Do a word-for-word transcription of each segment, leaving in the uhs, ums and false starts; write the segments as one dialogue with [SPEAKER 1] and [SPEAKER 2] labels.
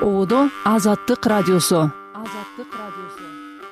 [SPEAKER 1] Оодо Азаттык радиосу. Азаттык радиосу.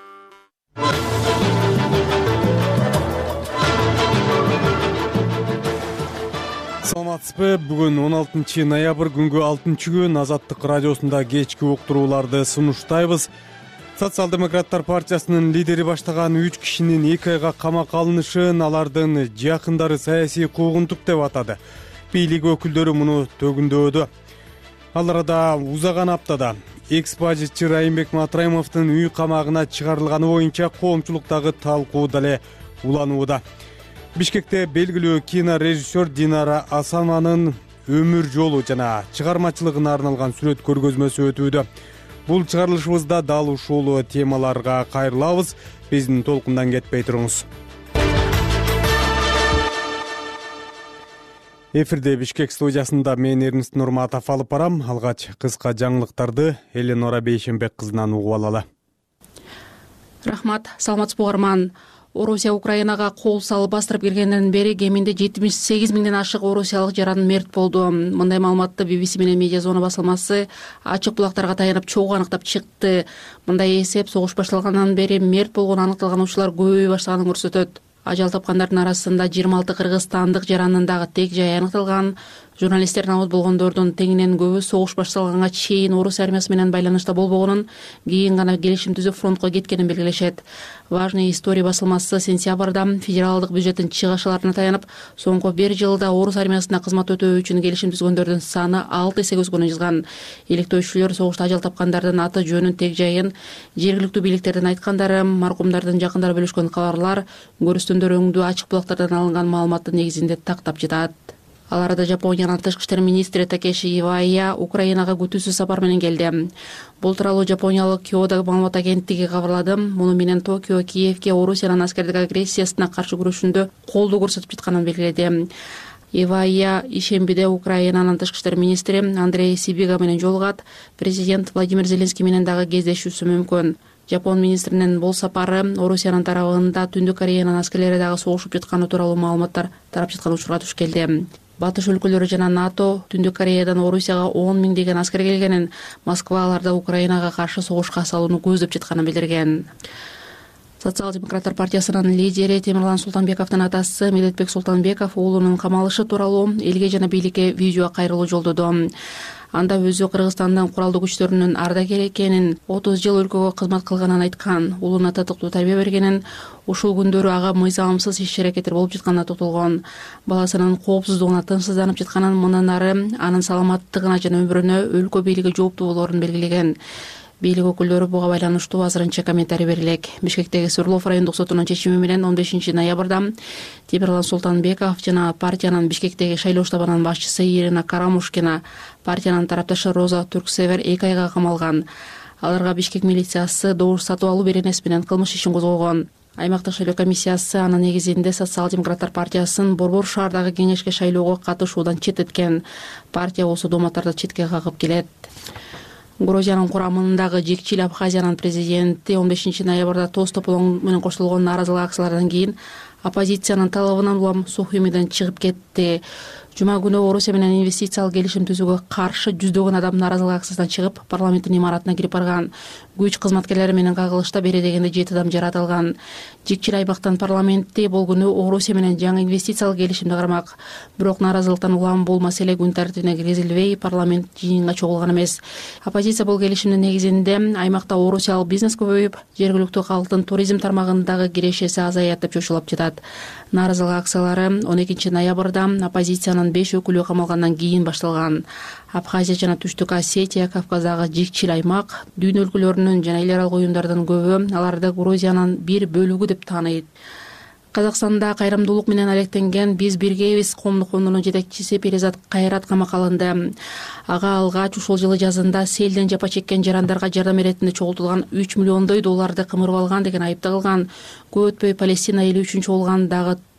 [SPEAKER 2] Саламатсызбы? Бүгүн он алтынчы ноябрь күнгү алтынчы күн Азаттык радиосунда кечки уктурууларды сунуштайбыз. Социал-демократтар партиясынын лидери баштаган үч кишинин эки айга камакка алынышын алардын жакындары саясий куугунтук деп атады. Бийлик өкүлдөрү муну төгүндөдү. Ал арада узаган аптада экс-бажычы Райымбек Матраимовдун үй камагына чыгарылганы боюнча коомчулуктагы талкуу дале уланууда. Бишкекте белгилүү кинорежиссер Динара Асанованын өмүр жолу жана чыгармачылыгына арналган сүрөт көргөзмөсү өтүүдө. Бул чыгарылышыбызда дал ушул темаларга кайрылабыз. Биздин толкундан кетпей туруңуз. Эфирде Бишкек студиясында мен Эрнест Нурматов алып барам. Алгач кыска жаңылыктарды Эленора Бейшенбек кызынан угуп алалы.
[SPEAKER 3] Рахмат, саламатсызбы угарман. Орусия Украинага кол салып бастырып киргенден бери кеминде жетимиш сегиз миңден ашык орусиялык жаран мерт болду. Мындай маалыматты би би си менен Медиа Зона басылмасы ачык булактарга таянып чогуу аныктап чыкты. Мындай эсеп согуш башталгандан бери мерт болгон аныкталган учурлар көбөйө баштаганын көрсөтөт. Ажал тапкандардын арасында жыйырма алты кыргызстандык жаранын дагы тег жайы аныкталган. Журналисттер намыт болгондордун теңинен көбү согуш башталганга чейин орус армиясы менен байланышта болбогонун, кийин гана келишим түзүп фронтко кеткенин белгилешет. Важный история басылмасы сентябрда федералдык бюджеттин чыгышаларына таянып, соңку бир жылда орус армиясына кызмат өтөө үчүн келишим түзгөндөрдүн саны алты эсеге өскөнүн жазган. Иликтөөчүлөр согушта ажал тапкандардын аты жөнүн, тег жайын, жергиликтүү бийликтердин айткандары, маркумдардын жакындары бөлүшкөн кабарлар, көрүстөндөр өңдүү ачык булактардан алынган маалыматтын негизинде тактап жатат. Ал арада Жапониянын тышкы иштер министри Такеши Ивая Украинага күтүүсүз сапар менен келди. Бул тууралуу жапониялык Киодо маалымат агенттиги кабарлады. Муну менен Токио Киевке Орусиянын аскердик агрессиясына каршы күрөшүндө колдоо көрсөтүп жатканын белгиледи. Ивая ишембиде Украинанын тышкы иштер министри Андрей Сибига менен жолугат. Президент Владимир Зеленский менен дагы кездешүүсү мүмкүн. Жапон министринин бул сапары Орусиянын тарабында Түндүк Кореянын аскерлери дагы согушуп жатканы тууралуу маалыматтар тарап жаткан учурга туш келди. Батыш өлкөлөрү жана НАТО Түндүк Кореядан Орусияга он миңдеген аскер келгенин, Москва аларды Украинага каршы согушка салууну көздөп жатканын билдирген. Социал-демократтар партиясынын лидери Темирлан Султанбековдун атасы Медетбек Султанбеков уулунун камалышы тууралуу элге жана бийликке видео кайрылуу жолдоду. Анда өзү Кыргызстандын куралдуу күчтөрүнүн ардагери экенин, отуз жыл өлкөгө кызмат кылганын айткан, уулуна татыктуу тарбия бергенин, ушул күндөрү ага мыйзамсыз иш-аракеттер болуп жатканына токтолгон. Баласынын коопсуздугуна тынчсызданып жатканын, мындан ары анын саламаттыгына жана өмүрүнө өлкө бийлиги жооптуу болоорун белгилеген. Бийлик өкүлдөрү буга байланыштуу азырынча комментарий берилек. Бишкектеги Свердлов райондук сотунун чечими менен он бешинчи ноябрда Темирлан Султанбеков жана партиянын Бишкектеги шайлоо штабынын башчысы Ирина Карамушкина, партиянын тарапташы Роза Түрксевер эки айга камалган. Аларга Бишкек милициясы добуш сатып алуу беренеси менен кылмыш ишин козгогон. Аймактык шайлоо комиссиясы анын негизинде Социал-демократтар партиясын Борбор шаардагы кеңешке шайлоого катышуудан четтеткен. Партия осы дооматтарды четке кагып келет. Грузиянын курамындагы Жекчил Абхазиянын президенти он бешинчи ноябрда тоз тополоң менен коштолгон нааразылык акциялардан кийин оппозициянын талабынан улам Сухумиден чыгып кетти. Жума күнү Орусия менен инвестициялык келишим түзүүгө каршы жүздөгөн адам нааразылык акциясынан чыгып, парламенттин имаратына кирип барган. Күч кызматкерлери менен кагылышта бери дегенде жети адам жаратылган. Жекчил аймактын парламенти бул күнү Орусия менен жаңы инвестициялык келишимди кармак. Бирок нааразылыктан улам бул маселе күн тартибине киргизилбей, парламент жыйынга чогулган эмес. Оппозиция бул келишимдин негизинде аймакта орусиялык бизнес көбөйүп, жергиликтүү калктын туризм тармагындагы кирешеси азаят деп чочулап жатат. Нааразылык акциялары он экинчи ноябрда оппозициянын беш өкүлү камалгандан кийин башталган. Абхазия жана Түштүк Осетия Кавказдагы жекчил аймак, дүйнө өлкөлөрүнүн жана эл аралык уюмдардын көбү аларды Грузиянын бир бөлүгү деп тааныйт. Казакстанда кайрымдуулук менен алектенген Биз биргейбиз коомдук фондунун жетекчиси Перизат Кайрат камакка алынды. Ага алгач ушул жылы жазында селден жапа чеккен жарандарга жардам иретинде чогултулган үч миллиондой долларды кымырып алган деген айып тагылган. Көп өтпөй Палестина эли үчүн чогулган дагы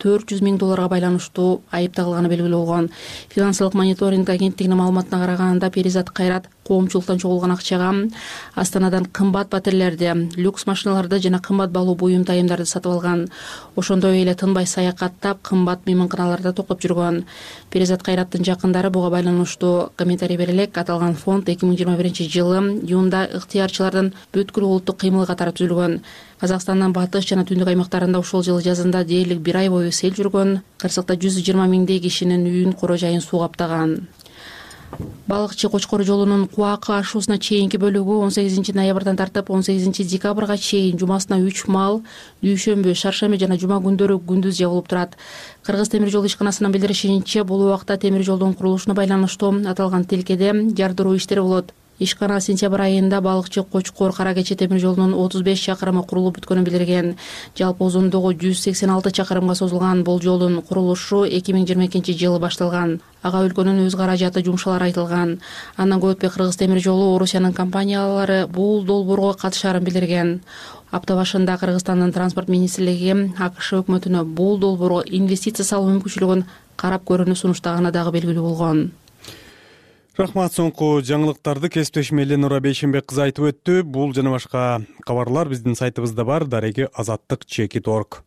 [SPEAKER 3] төрт жүз миң долларга байланыштуу айып тагылганы белгилүү болгон. Финансылык мониторинг агенттигинин маалыматына караганда Перизат Кайрат коомчулуктан чогулган акчага Астанадан кымбат батирлерди, люкс машиналарды жана кымбат баалуу буюм тайымдарды сатып алган. Ошондой эле тынбай саякаттап, кымбат мейманканаларда токтоп жүргөн. Перизат Кайраттын жакындары буга байланыштуу комментарий бере элек. Аталган фонд эки миң жыйырма биринчи жылы июнда ыктыярчылардын бүткүл улуттук кыймылы катары түзүлгөн. Казакстандын батыш жана түндүк аймактарында ушул жылы жазында дээрлик бир ай бою сел жүргөн. Кырсыкта жүз жыйырма миңдей кишинин үйүн, кора жайын суу каптаган. Балыкчы Кочкор жолунун Куакы ашуусуна чейинки бөлүгү он сегизинчи ноябрдан тартып он сегизинчи декабрга чейин жумасына үч мал, дүйшөмбү, шаршемби жана жума күндөрү күндүз жабылып турат. Кыргыз темир жол ишканасынын билдиришинче, бул убакта темир жолдун курулушуна байланыштуу аталган тилкеде жардыруу иштери болот. Ишкана сентябрь айында Балыкчы Кочкор Кара Кече темир жолунун отуз беш чакырымы курулуп бүткөнүн билдирген. Жалпы узундугу жүз сексен алты чакырымга созулган бул жолдун курулушу эки миң жыйырма экинчи жылы башталган. Ага өлкөнүн өз каражаты жумшалары айтылган. Андан көп өтпөй Кыргыз темир жолу Орусиянын компаниялары бул долбоорго катышаарын билдирген. Апта башында Кыргызстандын транспорт министрлиги АКШ өкмөтүнө бул долбоорго инвестиция салуу мүмкүнчүлүгүн карап көрүүнү сунуштаганы дагы белгилүү болгон.
[SPEAKER 2] Рахмат, соңку жаңылыктарды кесиптешим Эленора Бейшенбек кызы айтып өттү. Бул жана башка кабарлар биздин сайтыбызда бар, дареги азаттык чекит точка орг.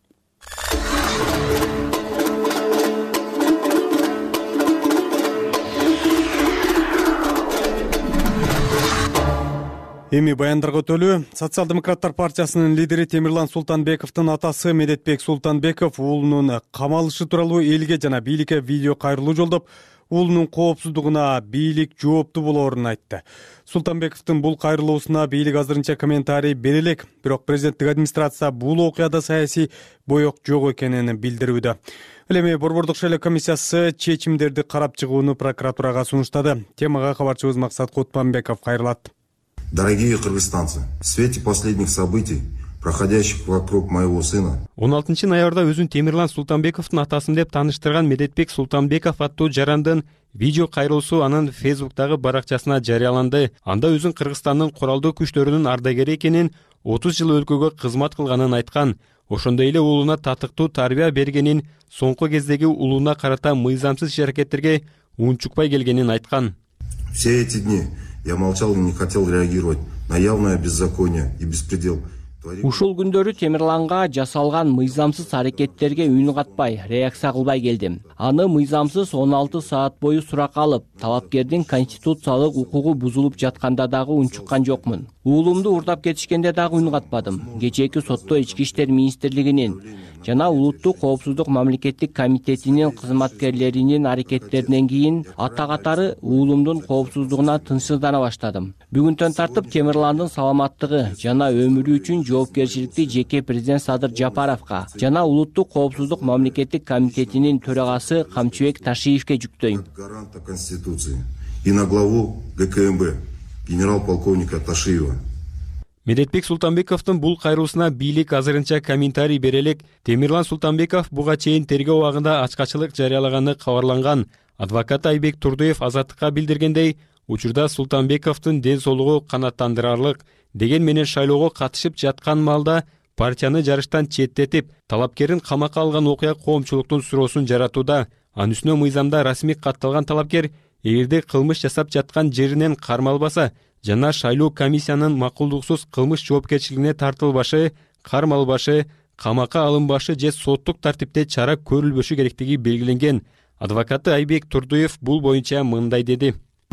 [SPEAKER 2] Эми баяндарга өтөлү. Социал-демократтар партиясынын лидери Темирлан Султанбековдун атасы Медетбек Султанбеков уулунун камалышы тууралуу элге жана бийликке видео кайрылуу жолдоп, уулунун коопсуздугуна бийлик жоопту болоорун айтты. Султанбековдун бул кайрылуусуна бийлик азырынча комментарий бере элек, бирок президенттик администрация бул окуяда саясий боек жок экенин билдирүүдө. Ал эми Борбордук шайлоо комиссиясы чечимдерди карап чыгууну прокуратурага сунуштады. Темага кабарчыбыз Максат Кутманбеков кайрылат.
[SPEAKER 4] Дорогие кыргызстанцы, в свете последних событий, проходящих вокруг моего сына.
[SPEAKER 5] он алтынчы ноябрда өзүн Темирлан Султанбековдун атасын деп тааныштырган Медетбек Султанбеков аттуу жарандын видео кайрылуусу анын Фейсбуктагы баракчасына жарыяланды. Анда өзүн Кыргызстандын куралдуу күчтөрүнүн ардагери экенин, отуз жыл өлкөгө кызмат кылганын айткан. Ошондой эле уулуна татыктуу тарбия бергенин, соңку кездеги уулуна карата мыйзамсыз иш-аракеттерге унчукпай келгенин айткан.
[SPEAKER 4] Все эти дни я молчал и не хотел реагировать на явное беззаконие и беспредел.
[SPEAKER 6] Ушул күндөрү Темирланга жасалган мыйзамсыз аракеттерге үн катпай, реакция кылбай келдим. Аны мыйзамсыз он алты саат бою сурак алып, талапкердин конституциялык укугу бузулуп жатканда дагы унчуккан жокмун. Уулумду урдап кетишкенде дагы үн катпадым. Кечээки сотто Ички иштер министрлигинин жана Улуттук коопсуздук мамлекеттик комитетинин кызматкерлеринин аракеттеринен кийин ата катары уулумдун коопсуздугуна тынчсыздана баштадым. Бүгүнтөн тартып Темирландын саламаттыгы жана өмүрү үчүн жоопкерчиликти жеке президент Садыр Жапаровго жана Улуттук коопсуздук мамлекеттик комитетинин төрагасы Камчыбек Ташиевке жүктөйм.
[SPEAKER 4] Гаранта Конституции и на главу ГКМБ генерал-полковника Ташиева.
[SPEAKER 5] Медетбек Султанбековдун бул кайрылуусуна бийлик азырынча комментарий бере элек. Темирлан Султанбеков буга чейин тергөө убагында ачкачылык жарыялаганы кабарланган. Адвокат Айбек Турдуев Азаттыкка билдиргендей, учурда Султанбековдун ден соолугу канааттандырарлык деген менен шайлоого катышып жаткан маалда партияны жарыштан четтетип, талапкерин камакка алган окуя коомчулуктун суроосун жаратууда. Анын үстүнө мыйзамда расмий катталган талапкер эгерде кылмыш жасап жаткан жеринен кармалбаса жана шайлоо комиссиянын макулдуксуз кылмыш жоопкерчилигине тартылбашы, кармалбашы, камакка алынбашы же соттук тартипте чара көрүлбөшү керектиги белгиленген. Адвокаты Айбек Турдуев бул боюнча мындай деди.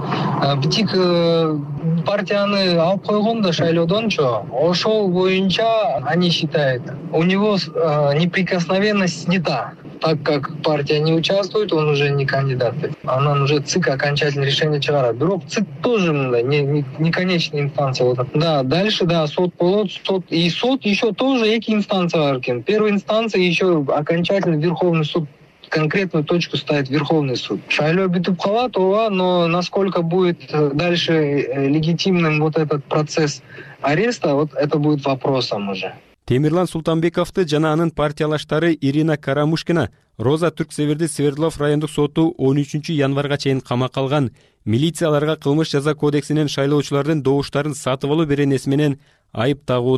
[SPEAKER 7] Битик партияны алып койгон да шайлоодончу, ошол боюнча они считают, у него неприкосновенность снята. Так как партия не участвует, он уже не кандидат. Анан уже ЦИК окончательное решение чыгарат. Бирок ЦИК тоже не, не, не конечная инстанция. Вот. Да, дальше, да, суд болот, суд. И суд еще тоже эки инстанция бар экен. Первая инстанция еще окончательно Верховный суд. Конкретную точку ставит Верховный суд. Шайлоо бүтүп калат, ооба, но насколько будет дальше легитимным вот этот процесс ареста, вот это будет вопросом уже.
[SPEAKER 5] Темирлан Султанбековду жана анын партиялаштары Ирина Карамушкина Роза Түрксеверди Свердлов райондук соту он үчүнчү январга чейин камакка алган. Милицияларга кылмыш жаза кодексинин шайлоочулардын добуштарын сатып алуу беренеси менен айып тагууда.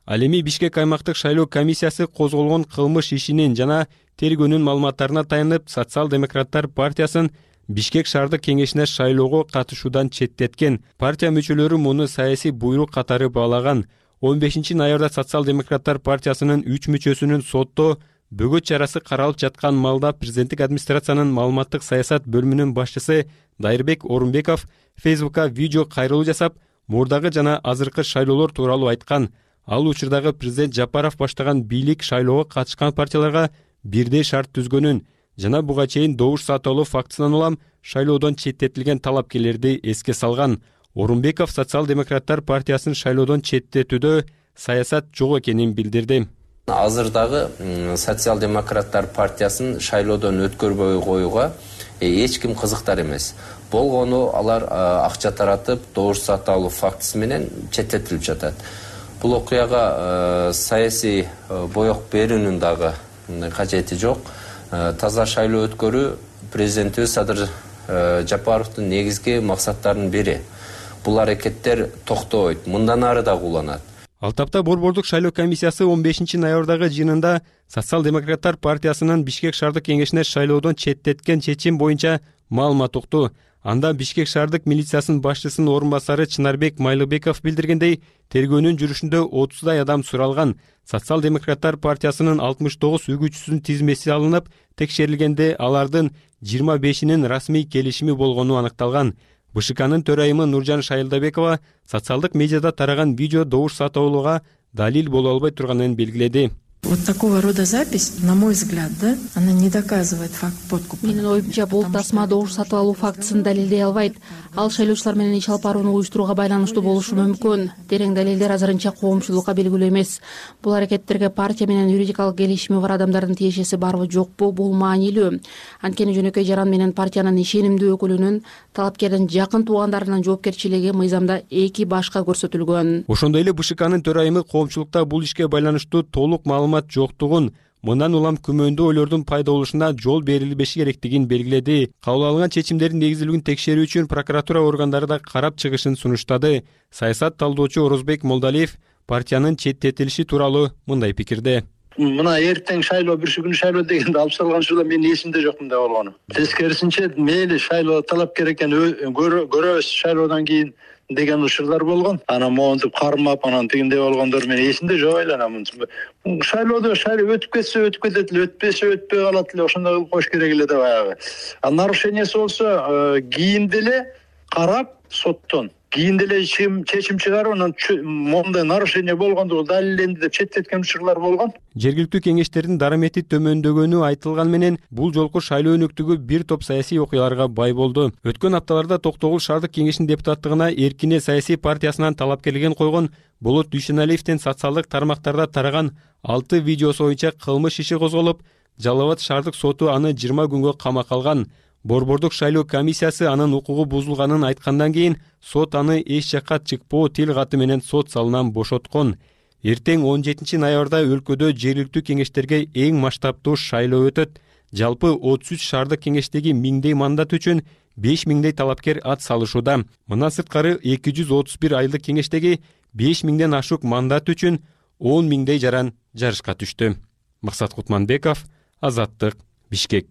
[SPEAKER 5] Ал эми Бишкек аймактык шайлоо комиссиясы козголгон кылмыш ишинин жана тергөөнүн маалыматтарына таянып Социал-демократтар партиясын Бишкек шаардык кеңешине шайлоого катышуудан четтеткен. Партия мүчөлөрү муну саясий буйрук катары баалаган. он бешинчи ноябрда Социал-демократтар партиясынын үч мүчөсүнүн сотто бөгөт чарасы каралып жаткан маалда президенттик администрациянын маалыматтык саясат бөлүмүнүн башчысы Дайырбек Орунбеков Фейсбукка видео кайрылуу жасап, мурдагы жана азыркы шайлоолор тууралуу айткан. Ал учурдагы президент Жапаров баштаган бийлик шайлоого катышкан партияларга бирдей шарт түзгөнүн жана буга чейин добуш сатып алуу фактысынан улам шайлоодон четтетилген талапкерлерди эске салган. Орунбеков Социал-демократтар партиясын шайлоодон четтетүүдө саясат жок экенин билдирди.
[SPEAKER 8] Азырдагы Социал-демократтар партиясын шайлоодон өткөрбөй коюуга эч ким кызыктар эмес. Болгону алар акча таратып, добуш сатып алуу фактысы менен четтетилип жатат. Бул окуяга саясий боек берүүнүн дагы кажети жок. Таза шайлоо өткөрүү президентибиз Садыр Жапаровдун негизги максаттарынын бири. Бул аракеттер токтобойт, мындан ары да уланат.
[SPEAKER 5] Ал тапта Борбордук шайлоо комиссиясы он бешинчи ноябрдагы жыйынында Социал-демократтар партиясынын Бишкек шаардык кеңешине шайлоодон четтеткен чечим боюнча маалымат укту. Анда Бишкек шаардык милициясынын башчысынын орун басары Чынарбек Майлыбеков билдиргендей, тергөөнүн жүрүшүндө отуздай адам суралган. Социал-демократтар партиясынын алтымыш тогуз үгүтчүсүнүн тизмеси алынып, текшерилгенде алардын жыйырма бешинин расмий келишими болгону аныкталган. БШКнын төрайымы Нуржан Шайылдабекова социалдык медиада тараган видео добуш сатып алууга далил боло албай турганын белгиледи.
[SPEAKER 9] Вот такого рода запись, на мой взгляд, да, она не доказывает факт подкупа.
[SPEAKER 3] Менин оюмча бул тасма добуш сатып алуу фактысын далилдей албайт. Ал шайлоочулар менен иш алып барууну уюштурууга байланыштуу болушу мүмкүн. Терең далилдер азырынча коомчулукка белгилүү эмес. Бул аракеттерге партия менен юридикалык келишими бар адамдардын тиешеси барбы жокпу, бул маанилүү. Анткени жөнөкөй жаран менен партиянын ишенимдүү өкүлүнүн талапкердин жакын туугандарынын жоопкерчилиги мыйзамда эки башка көрсөтүлгөн.
[SPEAKER 5] Ошондой эле БШКнын төрайымы коомчулукта бул ишке байланыштуу толук маалымат жоктугун, мындан улам күмөндүү ойлордун пайда болушуна жол берилбеши керектигин белгиледи. Кабыл алынган чечимдердин негизилүүлүгүн текшерүү үчүн прокуратура органдары да карап чыгышын сунуштады. Саясат талдоочу Орозбек Молдалиев партиянын четтетилиши тууралуу мындай пикирде.
[SPEAKER 10] Мына эртең шайлоо, бүрсү күнү шайлоо дегенде алып салган учурда менин эсимде жок мындай болгону. Тескерисинче мейли шайлоо талапкер экен көрөбүз шайлоодон кийин деген учурлар болгон. Анан монтип кармап, анан тигиндей болгондор менин эсимде жок айланам. Шайлоодо шайлоо өтүп кетсе өтүп кетет эле, өтпөсө өтпөй калат эле, ошондой кылып коюш керек эле да баягы. А нарушениясы болсо кийин деле карап соттон кийин деле чечим чыгарып, анан мондай нарушение болгондугу далилденди деп четтеткен учурлар болгон.
[SPEAKER 5] Жергиликтүү кеңештердин дарамети төмөндөгөнү айтылган менен бул жолку шайлоо өнүктүгү бир топ саясий окуяларга бай болду. Өткөн апталарда Токтогул шаардык кеңешинин депутаттыгына Эркине саясий партиясынан талапкерлигин койгон Болот Дүйшеналиевдин социалдык тармактарда тараган алты видеосу боюнча кылмыш иши козголуп, Жалал Абад шаардык соту аны жыйырма күнгө камакка алган. Борбордук шайлоо комиссиясы анын укугу бузулганын айткандан кийин сот аны эч жакка чыкпоо тил каты менен сот залынан бошоткон. Эртең он жетинчи ноябрда өлкөдө жергиликтүү кеңештерге эң масштабтуу шайлоо өтөт. Жалпы отуз үч шаардык кеңештеги миңдей мандат үчүн беш миңдей талапкер ат салышууда. Мындан сырткары эки жүз отуз бир айылдык кеңештеги беш миңден ашык мандат үчүн он миңдей жаран жарышка түштү. Максат Кутманбеков, Азаттык, Бишкек.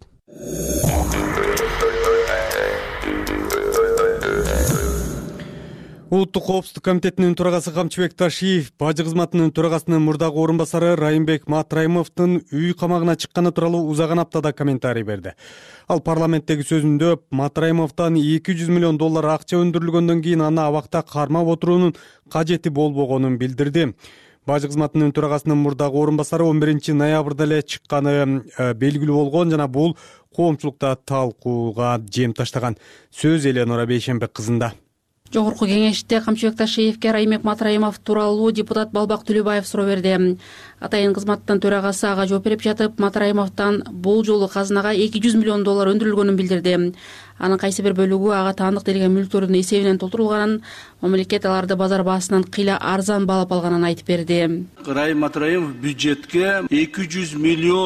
[SPEAKER 2] Улуттук коопсуздук комитетинин төрагасы Камчыбек Ташиев бажы кызматынын төрагасынын мурдагы орун басары Райымбек Матраимовдун үй камагына чыкканы тууралуу узаган аптада комментарий берди. Ал парламенттеги сөзүндө Матраимовдон эки жүз миллион доллар акча өндүрүлгөндөн кийин аны абакта кармап отуруунун кажети болбогонун билдирди. Бажы кызматынын төрагасынын мурдагы орун басары он биринчи ноябрда эле чыкканы белгилүү болгон жана бул коомчулукта талкууга жем таштаган. Сөз Эленора Бейшенбек кызында.
[SPEAKER 3] Жогорку кеңеште Камчыбек Ташиевке Райымбек Матраимов тууралуу депутат Балбак Түлүбаев суроо берди. Атайын кызматтын төрагасы ага жооп берип жатып, Матраимовдон бул жолу казынага эки жүз миллион доллар өндүрүлгөнүн билдирди. Анын кайсы бир бөлүгү ага таандык делген мүлктөрдүн эсебинен толтурулганын, мамлекет аларды базар баасынан кыйла арзан баалап алганын айтып берди.
[SPEAKER 11] Райым Матраимов бюджетке эки жүз миллион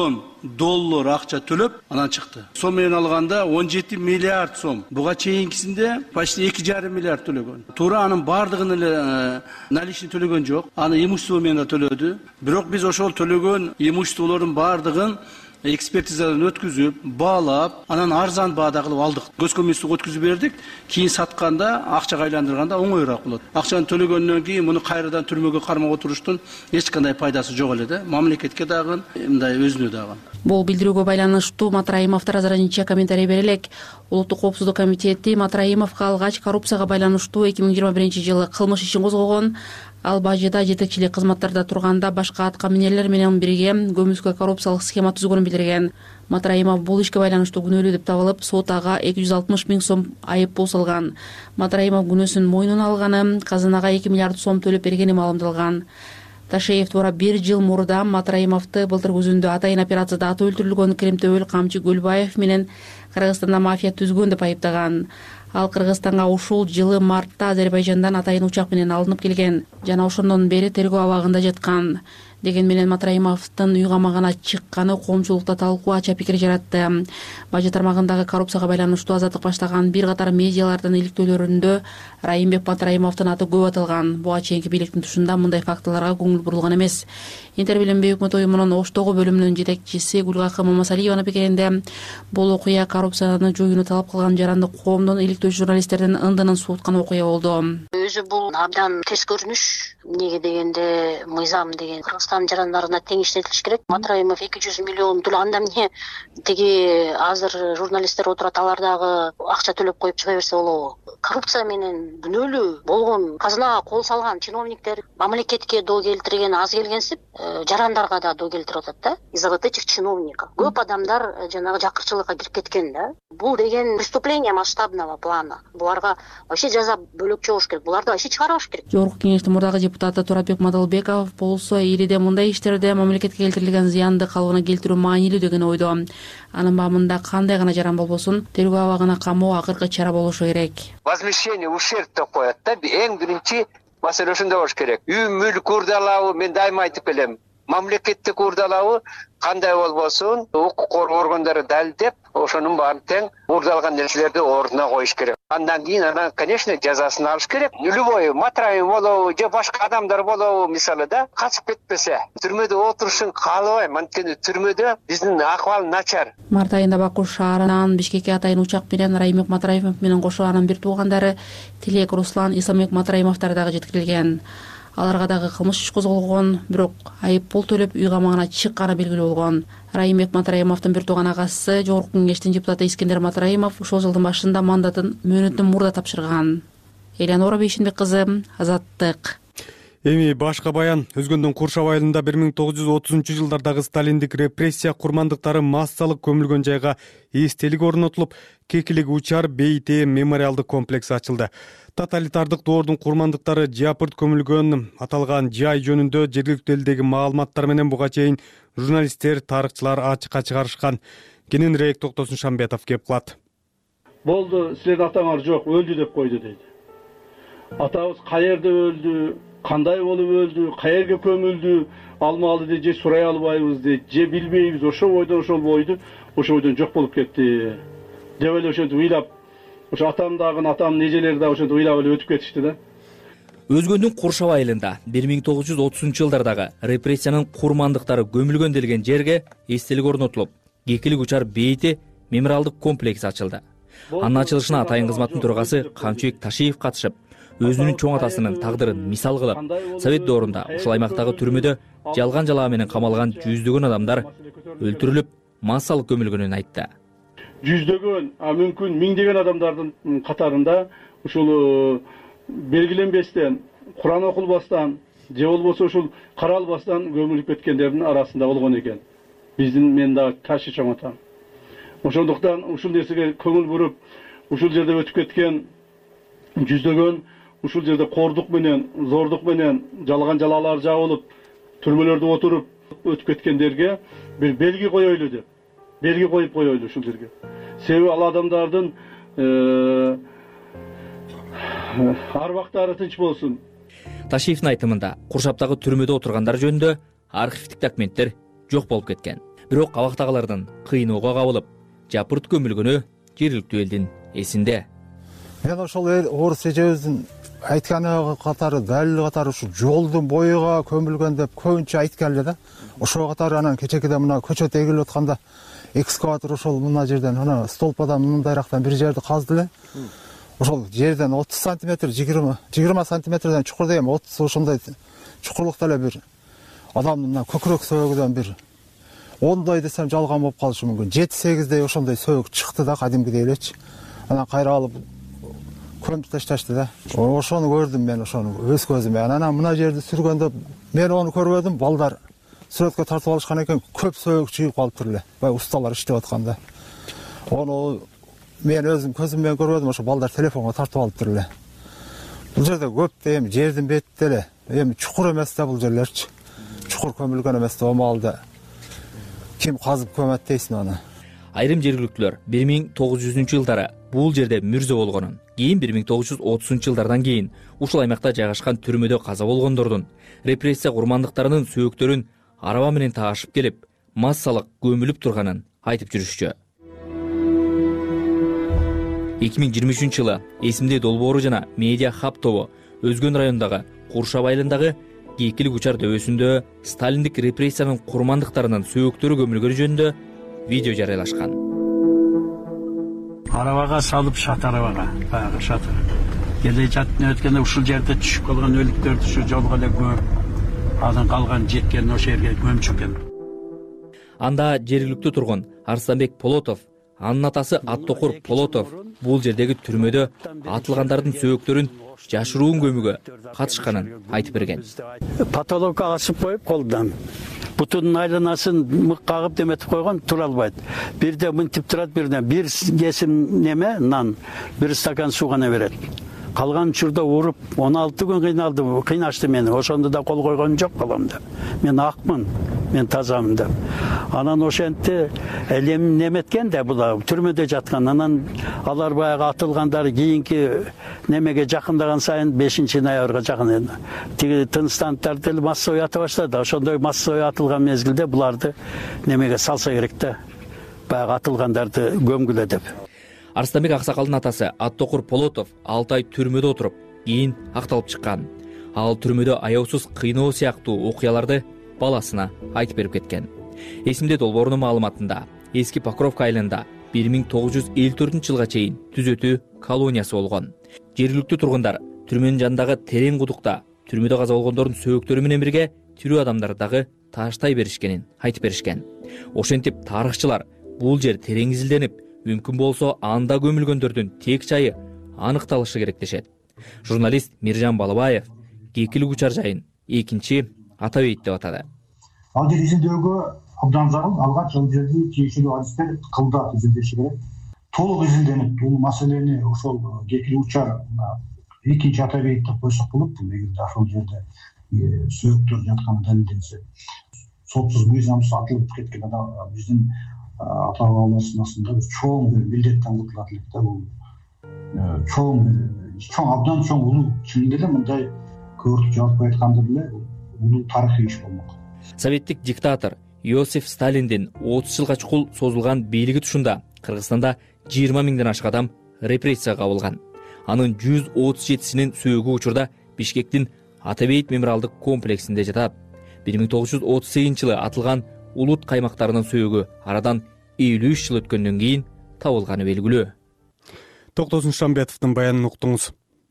[SPEAKER 11] доллар акча төлөп анан чыкты. Сом менен алганда он жети миллиард сом. Буга чейинкисинде почти эки жарым миллиард төлөгөн. Туура анын бардыгын эле наличный төлөгөн жок. Аны имущество менен төлөдү. Бирок биз ошол төлөгөн имуществолордун бардыгын экспертизадан өткүзүп, баалап, анан арзан баада кылып алдык. Көз көмүстүк өткүзүп бердик. Кийин сатканда, акчага айландырганда оңоюраак болот. Акчаны төлөгөндөн кийин муну кайрадан түрмөгө кармап отуруштун эч кандай пайдасы жок эле да. Мамлекетке дагы, мындай өзүнө дагы.
[SPEAKER 3] Бул билдирүүгө байланыштуу Матраимов разранича комментарий бере элек. Улуттук коопсуздук комитети Матраимовго алгач коррупцияга байланыштуу эки миң жыйырма биринчи жылы кылмыш ишин козгогон. Ал бажыда жетекчилик кызматтарда турганда башка атка минерлер менен бирге көмүскө коррупциялык схема түзгөнүн билдирген. Матраимов бул ишке байланыштуу күнөөлүү деп табылып, сот ага эки жүз алтымыш миң сом айып пул салган. Матраимов күнөөсүн мойнуна алганы, казынага эки миллиард сом төлөп бергени маалымдалган. Ташеев туура бир жыл мурда Матраимовду былтыр күзүндө атайын операцияда аты өлтүрүлгөн Керимтөбөл камчы Гөлбаев менен Кыргызстанда мафия түзгөн деп айыптаган. Ал Кыргызстанга ушул жылы мартта Азербайжандан атайын учак менен алынып келген жана ошондон бери тергөө абагында жаткан. Деген менен Матраимовдун үй камагына чыкканы коомчулукта талкуу ача пикир жаратты. Бажы тармагындагы коррупцияга байланыштуу азаттык баштаган бир катар медиалардын иликтөөлөрүндө Райымбек Матраимовдун аты көп аталган. Буга чейинки бийликтин тушунда мындай фактыларга көңүл бурулган эмес. Интер Билимби өкмөт уюмунун Оштогу бөлүмүнүн жетекчиси Гүлгакы Мамасалиеванын пикиринде бул окуя коррупцияны жоюуну талап кылган жаранды коомдун иликтөөчү журналисттердин ындынын сууткан окуя болду.
[SPEAKER 12] Өзү бул абдан терс көрүнүш. Эмнеге дегенде мыйзам деген Кыргызстан жарандарына тең иштетилиш керек. Матраимов эки жүз миллион төлөп, анда эмне тиги азыр журналисттер отурат, алар дагы акча төлөп коюп чыга берсе болобу? Коррупция менен күнөөлүү болгон, казынага кол салган чиновниктер мамлекетке доо келтирген аз келгенсип, жарандарга да доо келтирип атат да. Из-за вот этих чиновников көп адамдар жанагы жакырчылыкка кирип кеткен да. Бул деген преступление масштабного плана. Буларга вообще жаза бөлөкчө болуш керек. Буларды вообще чыгарыш керек.
[SPEAKER 3] Жогорку кеңештин мурдагы депутаты Туратбек Мадалбеков болсо элиде мындай иштерде мамлекетке келтирилген зыянды калыбына келтирүү маанилүү деген ойдо. Анын бабында кандай гана жаран болбосун, тергөө абагына камоо акыркы чара болушу керек.
[SPEAKER 13] Возмещение ушерб деп коет да. Эң биринчи маселе ошондой болуш керек. Үй мүлк урдалабы, мен дайыма айтып келем. Мамлекеттик урдалабы кандай болбосун, укук коргоо органдары далилдеп, ошонун баарын тең урдалган нерселерди ордуна коюш керек. Андан кийин анан, конечно, жазасын алыш керек. Любой Матраимов болобу, же башка адамдар болобу, мисалы да, качып кетпесе, түрмөдө отурушун каалабайм. Анткени түрмөдө биздин акыбал начар.
[SPEAKER 3] Март айында Баку шаарынан Бишкекке атайын учак менен Райымбек Матраимов менен кошо анын бир туугандары Тилек Руслан Исламбек Матраимовдор дагы жеткирилген. Аларга дагы кылмыш иш козголгон, бирок айып пул төлөп үй камагына чыкканы белгилүү болгон. Райымбек Матраимовдун бир тууган агасы Жогорку кеңештин депутаты Искендер Матраимов ушул жылдын башында мандатын мөөнөтүн мурда тапшырган. Элянора Бейшенбек кызы, Азаттык.
[SPEAKER 2] Эми башка баян. Өзгөндүн Куршап айылында бир миң тогуз жүз отузунчу жылдардагы сталиндик репрессия курмандыктары массалык көмүлгөн жайга эстелик орнотулуп, Кекилик учар бейити мемориалдык комплекси ачылды. Тоталитардык доордун курмандыктары жапырт көмүлгөн аталган жай жөнүндө жергиликтүү элдеги маалыматтар менен буга чейин журналисттер, тарыхчылар ачыкка чыгарышкан. Кененирээк Токтосун Шамбетов кеп кылат.
[SPEAKER 10] Болду, силердин атаңар жок, өлдү деп койду дейт. Атабыз каерде өлдү, кандай болуп өлдү, каерге көмүлдү, алмалы дейт, же сурай албайбыз дейт, же билбейбиз, ошо бойдон ошол бойду, ошо бойдон жок болуп кетти. Деп эле ошентип ыйлап, ошо атам дагы, атамдын эжелери дагы ошентип ыйлап эле өтүп кетишти да.
[SPEAKER 14] Өзгөндүн Куршап айылында бир миң тогуз жүз отузунчу жылдардагы репрессиянын курмандыктары көмүлгөн делген жерге эстелик орнотулуп, Кекилик учар бейити мемориалдык комплекси ачылды. Анын ачылышына атайын кызматтын төрагасы Камчыбек Ташиев катышып, өзүнүн чоң атасынын тагдырын мисал кылып, Совет доорунда ушул аймактагы түрмөдө жалган жалаа менен камалган жүздөгөн адамдар өлтүрүлүп, массалык көмүлгөнүн айтты.
[SPEAKER 10] Жүздөгөн, а мүмкүн миңдеген адамдардын катарында ушул белгиленбестен, Куран окулбастан, же болбосо ушул каралбастан көмүлүп кеткендердин арасында болгон экен. Биздин мен дагы ташы чоң атам. Ошондуктан ушул нерсеге көңүл буруп, ушул жерде өтүп кеткен жүздөгөн, ушул жерде кордук менен, зордук менен жалган жалалар жабылып, түрмөлөрдө отуруп өтүп кеткендерге бир белги коелу деп. Белги коюп коелу ушул жерге. Себеби ал адамдардын арбактары тынч болсун.
[SPEAKER 14] Ташиевдин айтымында Куршаптагы түрмөдө отургандар жөнүндө архивдик документтер жок болуп кеткен. бирок абактагылардын кыйноого кабылып жапырт көмүлгөнү жергиликтүү элдин эсинде.
[SPEAKER 15] Мен ошол орус эжебиздин айтканы катары, далил катары ушу жолдун боюга көмүлгөн деп көбүнчө айткан эле да. Ошого катары анан кечекеде мына көчөт эгилип атканда экскаватор ошол мына жерден мына столпадан мындайрактан бир жерди казды эле. Ошол жерден отуз сантиметр, жыйырма сантиметрден чукур дегем отуз ошондой чукурлукта эле бир адамдын мына көкүрөк сөөгүдөн бир ондой десем жалган болуп калышы мүмкүн. жети сегиздей ошондой сөөгү чыкты да кадимгидей элечи. Анан кайра алып көмүп ташташты да. Ошону көрдүм мен, ошону өз көзүм менен. Анан мына жерди сүргөндө мен ону көрбөдүм, балдар сүрөткө тартып алышкан экен, көп сөөгү чыгып калыптыр эле. Бай усталар иштеп атканда. Ону мен өзүм көзүм менен көрбөдүм, ошо балдар телефонго тартып алыптыр эле. Бул жерде көп да эми жердин бетинде эле, эми чукур эмес да бул жерлерчи. Чукур көмүлгөн эмес да, маалда ким казып көмөт дейсиң аны.
[SPEAKER 14] Айрым жергиликтүүлөр бир миң тогуз жүзүнчү жылдары бул жерде мүрзө болгонун, кийин бир миң тогуз жүз отузунчу жылдардан кийин ушул аймакта жайгашкан түрмөдө каза болгондордун, репрессия курмандыктарынын сөөктөрүн араба менен таашып келип, массалык көмүлүп турганын айтып жүрүшчү. эки миң жыйырма үчүнчү жылы эсимде долбоору жана медиа хаб тобу Өзгөн районундагы Куршап айылындагы Кийкилик учар дөбөсүндө сталиндик репрессиянын курмандыктарынын сөөктөрү көмүлгөнү жөнүндө видео жарыялашкан.
[SPEAKER 11] Арабага салып шат арабага, баягы шат. Келе жаттын өткөндө ушул жерде түшүп калган өлүктөрдү ушу жолго эле көмүп, анан калган жеткен ошол жерге көмчү экен.
[SPEAKER 14] Анда жергиликтүү тургун Арсланбек Полотов, анын атасы Аттокур Полотов бул жердеги түрмөдө атылгандардын сөөктөрүн жашыруун көмүүгө катышканын айтып берген.
[SPEAKER 11] Патологка асып коюп колдон бутунун айланасын мык кагып деметип койгон, тура албайт. Бирде мынтип турат, бирде бир кесим неме нан, бир стакан суу гана берет. Калган учурда уруп он алты күн кыйналды, кыйнашты мени. Ошондо да кол койгон жок баламда. Мен акмын, мен тазамын деп. Анан ошентти элем неметкен да була түрмөдө жаткан. Анан алар баягы атылгандар кийинки немеге жакындаган сайын бешинчи ноябрга жакын тиги тынчтандырып деле массовый ата баштады. Ошондой массовый атылган мезгилде буларды немеге салса керек да. Баягы атылгандарды көмгүлө деп.
[SPEAKER 14] Арсланбек аксакалдын атасы Аттокур Полотов алты ай түрмөдө отуруп, кийин акталып чыккан. Ал түрмөдө аяусуз кыйноо сыяктуу окуяларды баласына айтып берип кеткен. Эсимде долбоорунун маалыматында эски Покровка айылында бир миң тогуз жүз элүү төртүнчү жылга чейин түзөтүү колониясы болгон. Жергиликтүү тургундар түрмөнүн жанындагы терең кудукта түрмөдө каза болгондордун сөөктөрү менен бирге тирүү адамдарды дагы тааштай беришкенин айтып беришкен. Ошентип тарыхчылар бул жер терең изилденип, мүмкүн болсо анда көмүлгөндөрдүн тек жайы аныкталышы керек дешет. Журналист Миржан Балыбаев Кийкилик учар жайын экинчи ата бейит деп атады.
[SPEAKER 16] Ал жер изилдөөгө абдан зарыл, алгач ал жерди тиешелүү адистер кылдат изилдеши керек. Толук изилденип, бул маселени ошол Кийкилик учар экинчи ата бейит деп койсок болот. Эгерде ошол жерде сөөктөр жатканы далилденсе, сотсуз мыйзамсыз атылып кеткен адам биздин ата бабаларыбыздын астында чоң бир милдеттен кутулат элек да. Бул чоң чоң абдан чоң улуу, чынында эле мындай көрүп жалпы айтканда эле улуу тарыхый иш болмок.
[SPEAKER 14] Советтик диктатор Иосиф Сталиндин отуз жылга чукул созулган бийлиги тушунда Кыргызстанда жыйырма миңден ашык адам репрессияга кабылган. Анын жүз отуз жетисинин сөөгү учурда Бишкектин Ата бейит мемориалдык комплексинде жатат. бир миң тогуз жүз отуз сегизинчи жылы атылган улут каймактарынын сөөгү арадан элүү үч жыл өткөндөн кийин табылганы белгилүү.
[SPEAKER 2] Токтосун Шамбетовдун баянын уктуңуз.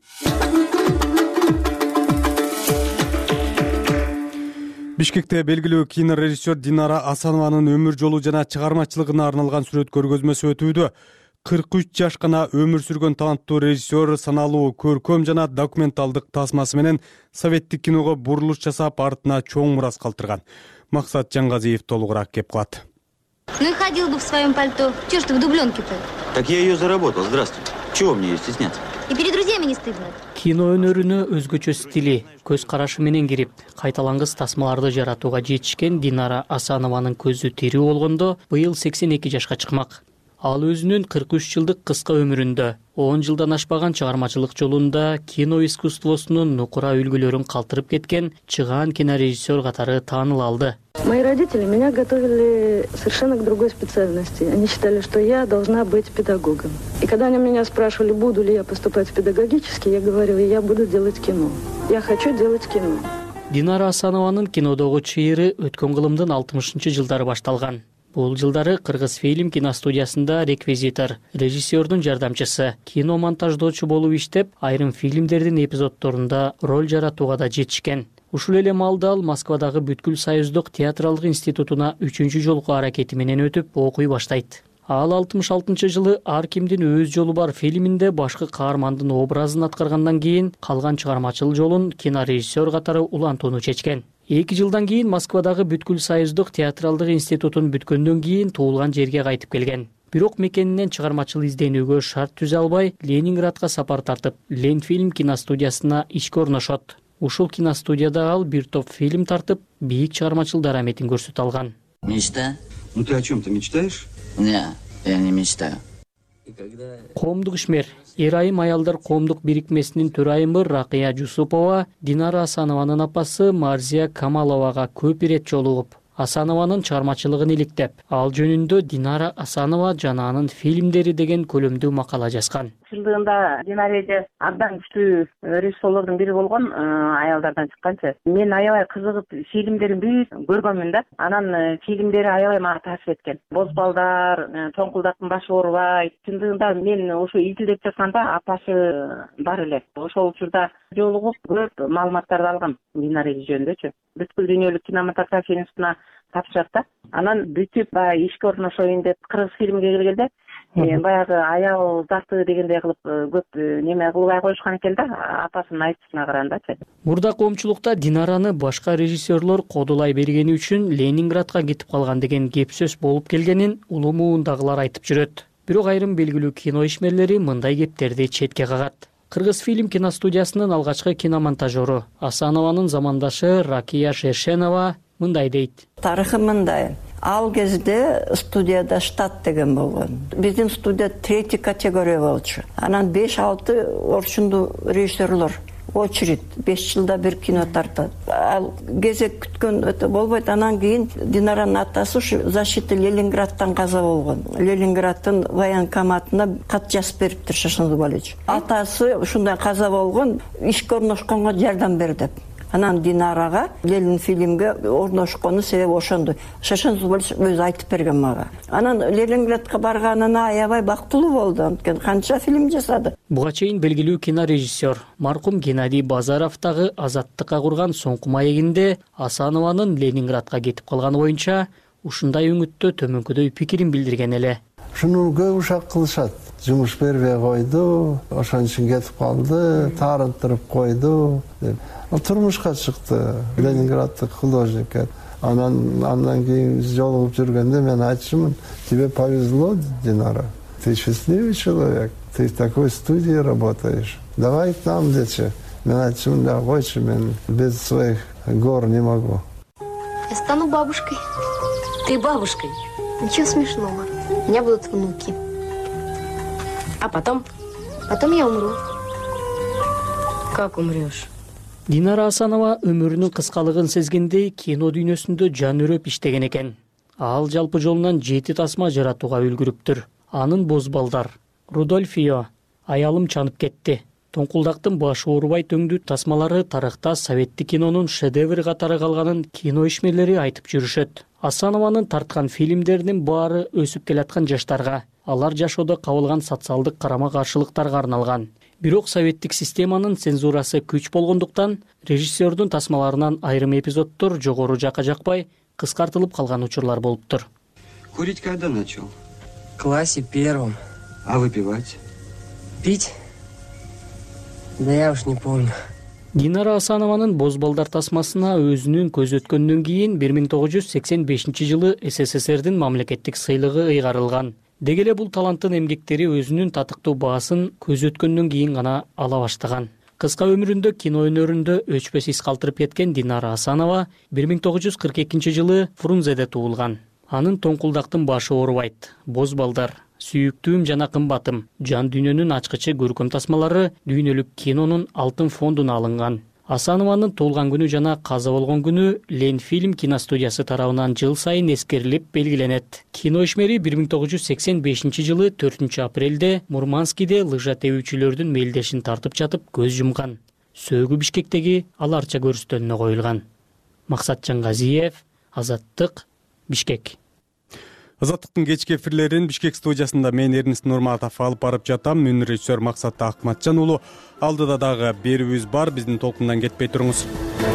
[SPEAKER 2] Бишкекте белгилүү кинорежиссер Динара Асанованын өмүр жолу жана чыгармачылыгына арналган сүрөт көргөзмөсү өтүүдө. кырк үч жаш гана өмүр сүргөн таланттуу режиссер саналуу көркөм жана документалдык тасмасы менен советтик киного бурулуш жасап, артына чоң мурас калтырган. Максат Жангазиев толугураак кеп калат.
[SPEAKER 17] Ну и ходил бы в своем пальто. Чего ж ты в дубленке-то?
[SPEAKER 18] Так я ее заработал. Здравствуйте. Чего мне ее стесняться?
[SPEAKER 17] И перед друзьями не стыдно?
[SPEAKER 19] Кино өнөрүнө өзгөчө стили, көз карашы менен кирип, кайталангыс тасмаларды жаратууга жетишкен Динара Асанованын көзү тирүү болгондо быйыл сексен эки жашка чыкмак. Ал өзүнүн кырк үч жылдык кыска өмүрүндө он жылдан ашпаган чыгармачылык жолунда кино искусствосунун нукура үлгүлөрүн калтырып кеткен чыгаан кинорежиссер катары тааныл алды.
[SPEAKER 9] Мои родители меня готовили совершенно к другой специальности. Они считали, что я должна быть педагогом. И когда они меня спрашивали, буду ли я поступать в педагогический, я говорила, я буду делать кино. Я хочу делать кино.
[SPEAKER 19] Динара Асанованын кинодогу чыйыры өткөн кылымдын алтымышынчы жылдары башталган. Бул жылдары Кыргыз фильм киностудиясында реквизитор, режиссердун жардамчысы, киномонтаждоочу болуп иштеп, айрым фильмдердин эпизоддорунда роль жаратууга да жетишкен. Ушул эле маалда ал Москвадагы Бүткүл Союздук театралдык институтуна үчүнчү жолку аракети менен өтүп окуй баштайт. Ал алтымыш алтынчы жылы Ар кимдин өз жолу бар фильминде башкы каармандын образын аткаргандан кийин калган чыгармачыл жолун кинорежиссер катары улантууну чечкен. Эки жылдан кийин Москвадагы Бүткүл Союздук театралдык институтун бүткөндөн кийин туулган жерге кайтып келген. Бирок мекенинен чыгармачыл изденүүгө шарт түзө албай, Ленинградка сапар тартып, Ленфильм киностудиясына ишке орношот. Ушул киностудияда ал бир топ фильм тартып, бийик чыгармачыл дараметин көрсөтө алган.
[SPEAKER 18] Мечта? Ну ты о чем-то мечтаешь? Не, я не мечтаю.
[SPEAKER 19] Коомдук ишмер, эр айым аялдар коомдук бирикмесинин төрайымы Ракыя Жусупова Динара Асанованын апасы Марзия Камаловага көп ирет жолугуп, Асанованын чыгармачылыгын иликтеп, ал жөнүндө Динара Асанова жана анын фильмдери деген көлөмдүү макала жазган.
[SPEAKER 20] Чындыгында Динара эже абдан күчтүү режиссерлордун бири болгон, аялдардан чыкканчы. Мен аябай кызыгып фильмдерин бүт көргөнмүн да. Анан фильмдери аябай мага таасир эткен. Боз балдар, Тоңкулдактын башы оорубайт. Чындыгында мен ошо изилдеп жатканда апасы бар эле. Ошол учурда жолугуп көп маалыматтарды алгам Динара эже жөнүндөчү. Бүткүл дүйнөлүк кинематография институтуна тапшырат да. Анан бүтүп баягы ишке орношоюн деп Кыргыз фильмге келгенде баягы аял заты дегендей кылып көп неме кылбай коюшкан экен да, апасынын айтышына карагандачы.
[SPEAKER 19] Мурда коомчулукта Динараны башка режиссерлор кодулай бергени үчүн Ленинградка кетип калган деген кеп сөз болуп келгенин улуу муундагылар айтып жүрөт. Бирок айрым белгилүү кино ишмерлери мындай кептерди четке кагат. Кыргыз фильм киностудиясынын алгачкы киномонтажеру Асанованын замандашы Ракия Шершенова мындай дейт.
[SPEAKER 21] Тарыхы мындай. Ал кезде студияда штат деген болгон. Биздин студия третий категория болчу. Анан беш алты орчундуу режиссерлор очередь беш жылда бир кино тартат. Ал кезек күткөн өтө болбойт. Анан кийин Динаранын атасы ушу защита Ленинградтан каза болгон. Ленинградтын военкоматына кат жазып бериптир Шашын Зубалевич. Атасы ушундай каза болгон, ишке орношконго жардам бер деп. Анан Динарага Ленин фильмге орношкону себеби ошондо. Шашын Зубалевич өзү айтып берген мага. Анан Ленинградка барганына аябай бактылуу болду. Анткени канча фильм жасады.
[SPEAKER 19] Буга чейин белгилүү кинорежиссер маркум Геннадий Базаров дагы Азаттыкка курган соңку маегинде Асанованын Ленинградка кетип калганы боюнча ушундай үмүттө төмөнкүдөй пикирин билдирген эле.
[SPEAKER 22] Шуну көп ушак кылышат. Жумуш бербей койду, ошон үчүн кетип калды, таарынтырып койду деп. Ал турмушка чыкты, Ленинграддык художник. Анан андан кийин жолугуп жүргөндө мен айтчумун, тебе повезло, Динара. Ты счастливый человек, ты в такой студии работаешь. Давай к нам, дечи. Мен айтчумун, да койчу, мен без своих гор не могу.
[SPEAKER 17] Я стану бабушкой. Ты бабушкой? Ничего смешного. У меня будут внуки. А потом? Потом я умру. Как умрешь?
[SPEAKER 19] Динара Асанова өмүрүнүн кыскалыгын сезгендей кино дүйнөсүндө жан үрөп иштеген экен. Ал жалпы жолунан жети тасма жаратууга үлгүрүптүр. Анын Боз балдар, Рудольфио, Аялым чанып кетти, Тоңкулдактын башы оорубай төңдүү тасмалары тарыхта советтик кинонун шедевр катары калганын кино ишмерлери айтып жүрүшөт. Асанованын тарткан фильмдеринин баары өсүп келаткан жаштарга, алар жашоодо кабылган социалдык карама каршылыктарга арналган. Бирок советтик системанын цензурасы күч болгондуктан режиссердун тасмаларынан айрым эпизоддор жогору жакка жакпай кыскартылып калган учурлар болуптур.
[SPEAKER 18] Курить когда начал?
[SPEAKER 23] В классе первом.
[SPEAKER 18] А выпивать?
[SPEAKER 23] Пить? Да я уж не помню.
[SPEAKER 19] Динара Асанованын Боз балдар тасмасына өзүнүн көз өткөндөн кийин бир миң тогуз жүз сексен бешинчи жылы СССРдин мамлекеттик сыйлыгы ыйгарылган. Деги эле бул таланттын эмгектери өзүнүн татыктуу баасын көз өткөндөн кийин гана ала баштаган. Кыска өмүрүндө кино өнөрүндө өчпөс из калтырып кеткен Динара Асанова бир миң тогуз жүз кырк экинчи жылы Фрунзеде туулган. Анын Тоңкулдактын башы оорубайт, Боз балдар, Сүйүктүүм жана кымбатым, жан дүйнөнүн ачкычы көркөм тасмалары дүйнөлүк кинонун алтын фондуна алынган. Асанованын туулган күнү жана каза болгон күнү Ленфильм киностудиясы тарабынан жыл сайын эскерилип белгиленет. Кино ишмери бир миң тогуз жүз сексен бешинчи жылы төртүнчү апрелде Мурманскиде лыжа тебүүчүлөрдүн мелдешин тартып жатып көз жумган. Сөөгү Бишкектеги Аларча көрүстөнүнө коюлган. Максатжан Газиев, Азаттык, Бишкек.
[SPEAKER 2] Азаттыктын кечки эфирлерин Бишкек студиясында мен Эрнис Нурматов алып барып жатам. Мүн режиссер Максат Акматжан уулу. Алдыда дагы берүүбүз бар. Биздин толкундан кетпей туруңуз.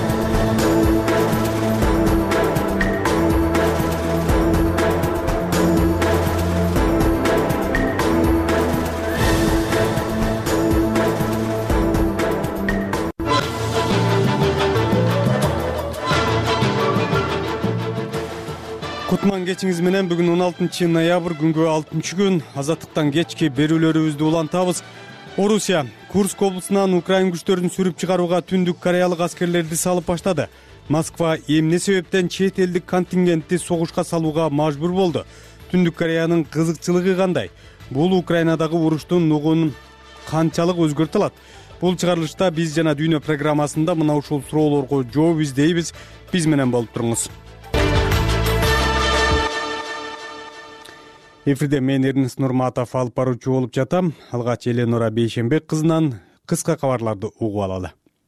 [SPEAKER 2] Кутман кечиңиз менен бүгүн он алтынчы ноябрь күнгө алтынчы күн Азаттыктан кечки берүүлөрүбүздү улантабыз. Орусия Курск облусунан Украин күчтөрүн сүрүп чыгарууга түндүк кореялык аскерлерди салып баштады. Москва эмне себептен чет элдик контингентти согушка салууга мажбур болду? Түндүк Кореянын кызыкчылыгы кандай? Бул Украинадагы уруштун нугун канчалык өзгөртө алат? Бул чыгарылышта биз жана Дүйнө программасында мына ушул суроолорго жооп издейбиз. Биз менен болуп туруңуз. Эфирде мен Эрнис Нурматов алып баруучу болуп жатам. Алгач Эленора Бейшенбек кызынан кыска кабарларды угуп алалы.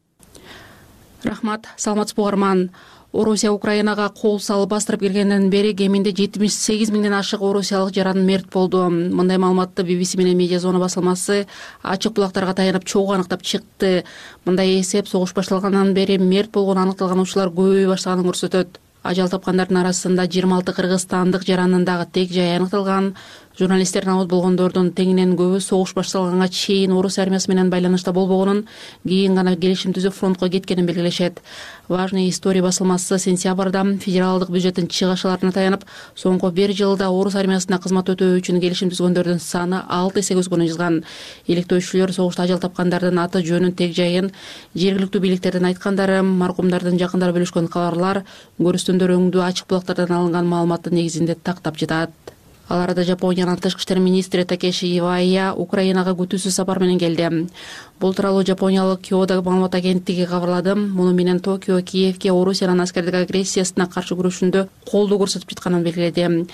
[SPEAKER 3] Рахмат, саламатсызбы угарман. Орусия Украинага кол салып бастырып келгенден бери кеминде жетимиш сегиз миңден ашык орусиялык жаран мерт болду. Мындай маалыматты би би си менен Медиа Зона басылмасы ачык булактарга таянып чогуу аныктап чыкты. Мындай эсеп согуш башталгандан бери мерт болгон аныкталган учурлар көбөйө баштаганын көрсөтөт. Ажал тапкандардын арасында жыйырма алты кыргызстандык жаранын дагы тег жайы аныкталган. Журналисттер набат болгондордун теңинен көбү согуш башталганга чейин орус армиясы менен байланышта болбогонун, кийин гана келишим түзүп фронтко кеткенин белгилешет. Важный история басылмасы сентябрда федералдык бюджеттин чыгышаларына таянып, соңку бир жылда орус армиясына кызмат өтөө үчүн келишим түзгөндөрдүн саны алты эсеге өскөнүн жазган. Иликтөөчүлөр согушта ажал тапкандардын аты жөнүн, тег жайын, жергиликтүү бийликтердин айткандары, маркумдардын жакындары бөлүшкөн кабарлар көрүстөндөр өңдүү ачык булактардан алынган маалыматтын негизинде тактап жатат. Ал арада Жапониянын тышкы иштер министри Такеши Ивая Украинага күтүүсүз сапар менен келди. Бул тууралуу жапониялык Киодо маалымат агенттиги кабарлады. Муну менен Токио Киевке Орусиянын аскердик агрессиясына каршы күрөшүндө колдоо көрсөтүп жатканын белгиледи.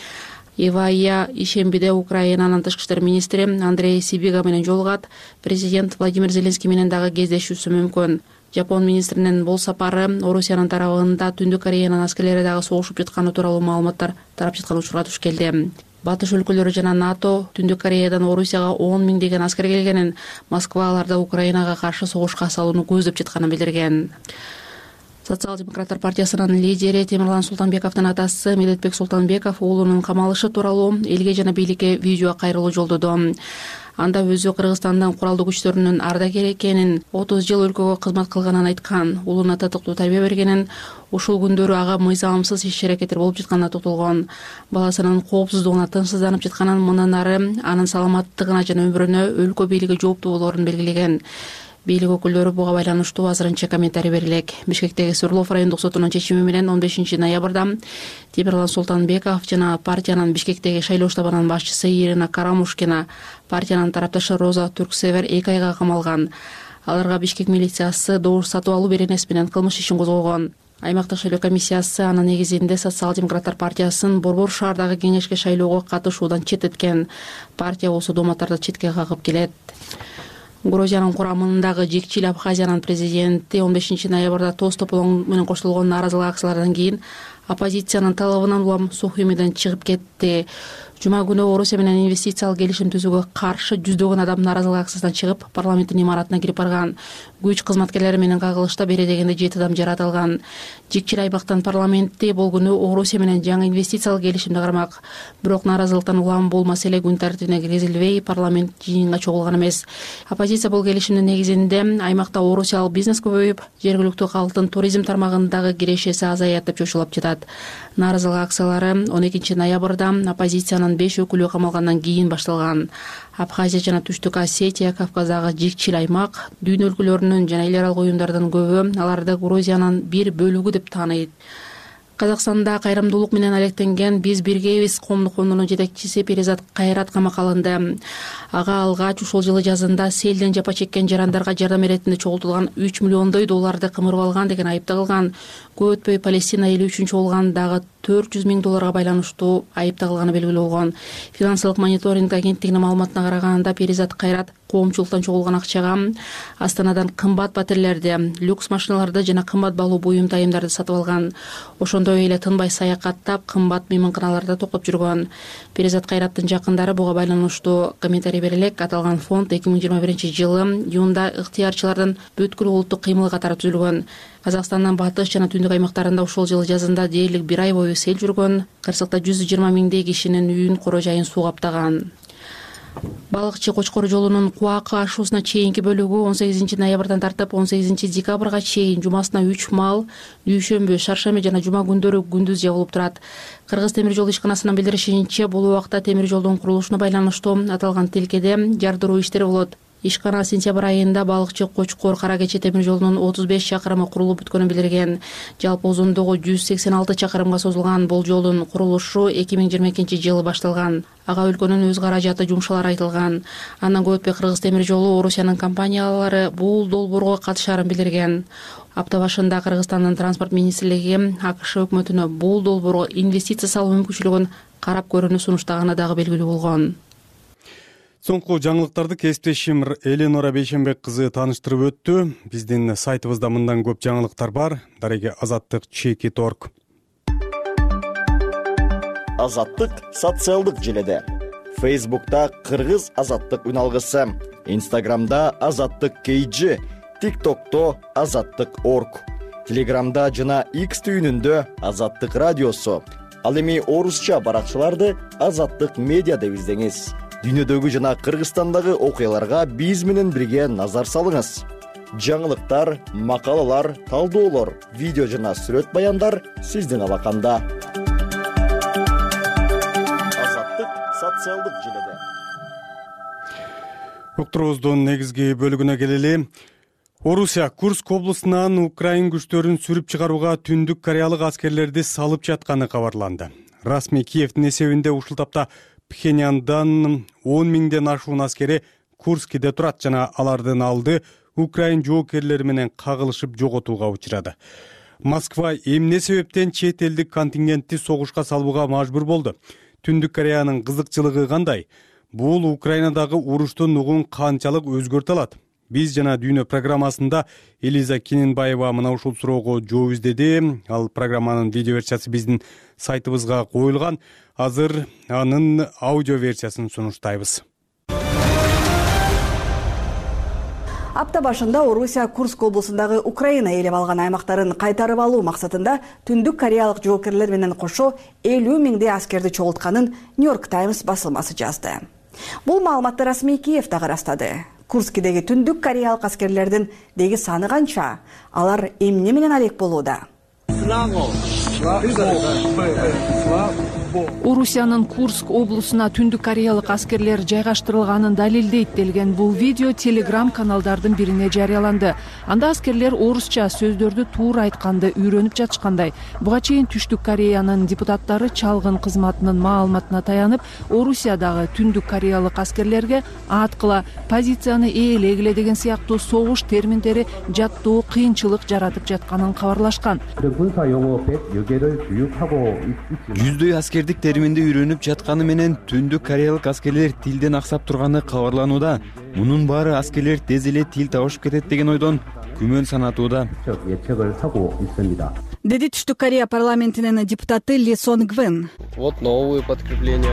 [SPEAKER 3] Ивая ишембиде Украинанын тышкы иштер министри Андрей Сибига менен жолугат. Президент Владимир Зеленский менен дагы кездешүүсү мүмкүн. Жапон министринин бул сапары Орусиянын тарабында Түндүк Кореянын аскерлери дагы согушуп жатканы тууралуу маалыматтар тарап жаткан учурга туш келди. Батыш өлкөлөрү жана НАТО Түндүк Кореядан Орусияга он миңдеген аскер келгенин, Москва аларды Украинага каршы согушка салууну көздөп жатканын билдирген. Социал-демократтар партиясынын лидери Темирлан Султанбековдун атасы Медетбек Султанбеков уулунун камалышы тууралуу элге жана бийликке видео кайрылуу жолдоду. Анда өзү Кыргызстандын куралдуу күчтөрүнүн ардагери экенин, отуз жыл өлкөгө кызмат кылганын айткан, уулуна татыктуу тарбия бергенин, ушул күндөрү ага мыйзамсыз иш-аракеттер болуп жатканына токтолгон. Баласынын коопсуздугуна тынчсызданып жатканын, мындан ары анын саламаттыгына жана өмүрүнө өлкө бийлиги жооптуу болоорун белгилеген. Бийлик өкүлдөрү буга байланыштуу азырынча комментарий берилек. Бишкектеги Свердлов райондук сотунун чечими менен он бешинчи ноябрда Темирлан Султанбеков жана партиянын Бишкектеги шайлоо штабынын башчысы Ирина Карамушкина, партиянын тарапташы Роза Түрксевер эки айга камалган. Аларга Бишкек милициясы добуш сатып алуу беренеси менен кылмыш ишин козгогон. Аймактык шайлоо комиссиясы анын негизинде Социал-демократтар партиясын Борбор шаардагы кеңешке шайлоого катышуудан четтеткен. Партия болсо дооматтарды четке кагып келет. Грузиянын курамындагы Жекчил Абхазиянын президенти он бешинчи ноябрда тоз тополоң менен коштолгон нааразылык акциялардан кийин оппозициянын талабынан улам Сухумиден чыгып кетти. Жума күнү Орусия менен инвестициялык келишим түзүүгө каршы жүздөгөн адам нааразылык акциясынан чыгып, парламенттин имаратына кирип барган. Күч кызматкерлери менен кагылышта бери дегенде жети адам жаратылган. Жекчил аймактын парламенти бул күнү Орусия менен жаңы инвестициялык келишимди кармак. Бирок нааразылыктан улам бул маселе күн тартибине киргизилбей, парламент жыйынга чогулган эмес. Оппозиция бул келишимдин негизинде аймакта орусиялык бизнес көбөйүп, жергиликтүү калктын туризм тармагындагы кирешеси азаят деп чочулап жатат. Нааразылык акциялары он экинчи ноябрда оппозициянын беш өкүлү камалгандан кийин башталган. Абхазия жана Түштүк Осетия Кавказдагы жекчил аймак, дүйнө өлкөлөрүнүн жана эл аралык уюмдардын көбү аларды Грузиянын бир бөлүгү деп тааныйт. Казакстанда кайрымдуулук менен алектенген Биз биргейбиз коомдук фондунун жетекчиси Перизат Кайрат камакка алынды. Ага алгач ушул жылы жазында селден жапа чеккен жарандарга жардам иретинде чогултулган үч миллиондой долларды кымырып алган деген айып тагылган. Көп өтпөй Палестина элүү үчүнчү болгон дагы төрт жүз миң долларга байланыштуу айып тагылганы белгилүү болгон. Финансылык мониторинг агенттигинин маалыматына караганда Перизат Кайрат коомчулуктан чогулган акчага Астанадан кымбат батирлерди, люкс машиналарды жана кымбат баалуу буюм тайымдарды сатып алган. Ошондой эле тынбай саякаттап, кымбат мейманканаларда токтоп жүргөн. Перизат Кайраттын жакындары буга байланыштуу комментарий бере элек. Аталган фонд эки миң жыйырма биринчи жылы июнда ыктыярчылардын бүткүл улуттук кыймылы катары түзүлгөн. Казакстандын батыш жана түндүк аймактарында ушул жылы жазында дээрлик бир ай бою сел жүргөн. Кырсыкта жүз жыйырма миңдей кишинин үйүн, кора жайын суу каптаган. Балыкчы Кочкор жолунун Куакы ашуусуна чейинки бөлүгү он сегизинчи ноябрдан тартып он сегизинчи декабрга чейин жумасына үч мал дүйшөмбү, шаршемби жана жума күндөрү күндүз жабылып турат. Кыргыз темир жол ишканасынын билдиришинче, бул убакта темир жолдун курулушуна байланыштуу аталган тилкеде жардыруу иштери болот. Ишкана сентябрь айында балыкчы Кочкор Кара Кече темир жолунун отуз беш чакырымы курулуп бүткөнүн билдирген. Жалпы узундугу жүз сексен алты чакырымга созулган бул жолдун курулушу эки миң жыйырма экинчи жылы башталган. Ага өлкөнүн өз каражаты жумшалар айтылган. Андан көп өтпөй Кыргыз темир жолу Орусиянын компаниялары бул долбоорго катышаарын билдирген. Апта башында Кыргызстандын транспорт министрлиги АКШ өкмөтүнө бул долбоорго инвестиция салуу мүмкүнчүлүгүн карап көрүүнү сунуштаганы дагы белгилүү болгон.
[SPEAKER 2] Соңку жаңылыктарды кесиптешим Эленора Бейшенбек кызы тааныштырып өттү. Биздин сайтыбызда мындан көп жаңылыктар бар. Дареге азаттык чеки торг.
[SPEAKER 1] Азаттык социалдык желеде. Фейсбукта Кыргыз азаттык үналгысы, Инстаграмда азаттык кейджи, ТикТокто азаттык орг, Телеграмда жана X түйүнүндө азаттык радиосу. Ал эми орусча баракчаларды азаттык медиа деп издеңиз. Дүйнөдөгү жана Кыргызстандагы окуяларга биз менен бирге назар салыңыз. Жаңылыктар, макалалар, талдоолор, видео жана сүрөт баяндар сиздин алаканда. Азаттык социалдык желеде.
[SPEAKER 2] Уктуруубуздун негизги бөлүгүнө келели. Орусия Курск облусунан Украин күчтөрүн сүрүп чыгарууга түндүк кореялык аскерлерди салып жатканы кабарланды. Расмий Киевдин эсебинде ушул тапта Пхеньяндан он миңден ашуун аскери Курскиде турат жана алардын алды Украин жоокерлери менен кагылышып жоготууга учурады. Москва эмне себептен чет элдик контингентти согушка салууга мажбур болду? Түндүк Кореянын кызыкчылыгы кандай? Бул Украинадагы уруштун угун канчалык өзгөртө алат? Биз жана Дүйнө программасында Элиза Киненбаева мына ушул суроого жооп издеди. Ал программанын видео версиясы биздин сайтыбызга коюлган. Азыр анын аудио версиясын сунуштайбыз.
[SPEAKER 4] Апта башында Орусия Курск облусундагы Украина ээлеп алган аймактарын кайтарып алуу максатында түндүк кореялык жоокерлер менен кошо элүү миңдей аскерди чогултканын Нью-Йорк Таймс басылмасы жазды. Бул маалыматты расмий Киев дагы ырастады. Курскидеги түндүк кореялык аскерлердин деги саны канча? Алар эмне менен алек болууда?
[SPEAKER 6] Орусиянын Курск облусуна түндүк кореялык аскерлер жайгаштырылганын далилдейт делген бул видео Telegram каналдардын бирине жарыяланды. Анда аскерлер орусча сөздөрдү туура айтканды үйрөнүп жатышкандай. Буга чейин Түштүк Кореянын депутаттары чалгын кызматынын маалыматына таянып, Орусиядагы түндүк кореялык аскерлерге аткыла, позицияны ээлегиле деген сыяктуу согуш терминдери жаттоо кыйынчылык жаратып жатканын кабарлашкан.
[SPEAKER 5] Жүздөй аскердик терминди үйрөнүп жатканы менен түндүк кореялык аскерлер тилден аксап турганы кабарланууда. Мунун баары аскерлер тез эле тил табышып кетет деген ойдон күмөн санатууда.
[SPEAKER 4] Деди Түштүк Корея парламентинин депутаты Ли Сон Гвен.
[SPEAKER 24] Вот новые подкрепления.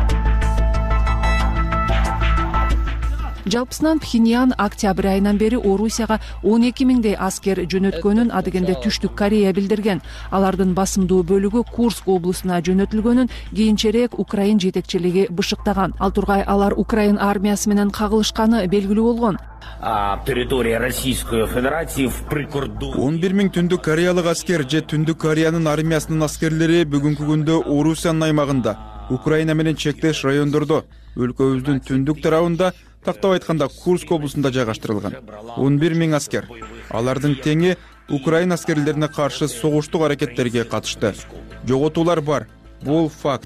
[SPEAKER 6] Жалпысынан Пхеньян октябрь айынан бери Орусияга он эки миңдей аскер жөнөткөнүн адегенде Түштүк Корея билдирген. Алардын басымдуу бөлүгү Курск облусуна жөнөтүлгөнүн кийинчерээк Украин жетекчилиги бышыктаган. Ал тургай алар Украин армиясы менен кагылышканы белгилүү болгон.
[SPEAKER 25] Территория Российской Федерации в прикордонии.
[SPEAKER 26] он бир миң түндүк кореялык аскер же Түндүк Кореянын армиясынын аскерлери бүгүнкү күндө Орусиянын аймагында, Украина менен чектеш райондордо, өлкөбүздүн түндүк тарабында, тактап айтканда Курск облусунда жайгаштырылган. он бир миң аскер. Алардын теңи Украина аскерлерине каршы согуштук аракеттерге катышты. Жоготуулар бар. Бул факт.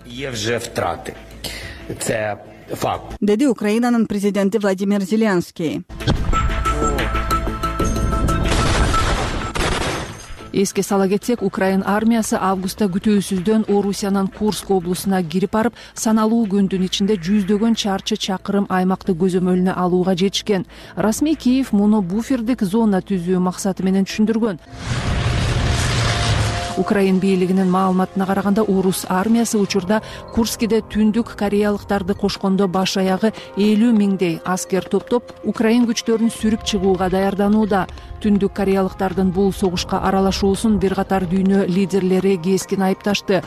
[SPEAKER 4] Деди Украинанын президенти Владимир Зеленский.
[SPEAKER 6] Эске сала кетсек, Украин армиясы августта күтүүсүздөн Орусиянын Курск облусуна кирип барып, саналуу күндүн ичинде жүздөгөн чарчы чакырым аймакты көзөмөлүнө алууга жетишкен. Расмий Киев муну буфердик зона түзүү максаты менен түшүндүргөн. Украин бийлигинин маалыматына караганда, орус армиясы учурда Курскиде түндүк кореялыктарды кошкондо баш аягы элүү миңдей аскер топтоп, Украин күчтөрүн сүрүп чыгууга даярданууда. Түндүк кореялыктардын бул согушка аралашуусун бир катар дүйнө лидерлери кескин айыпташты.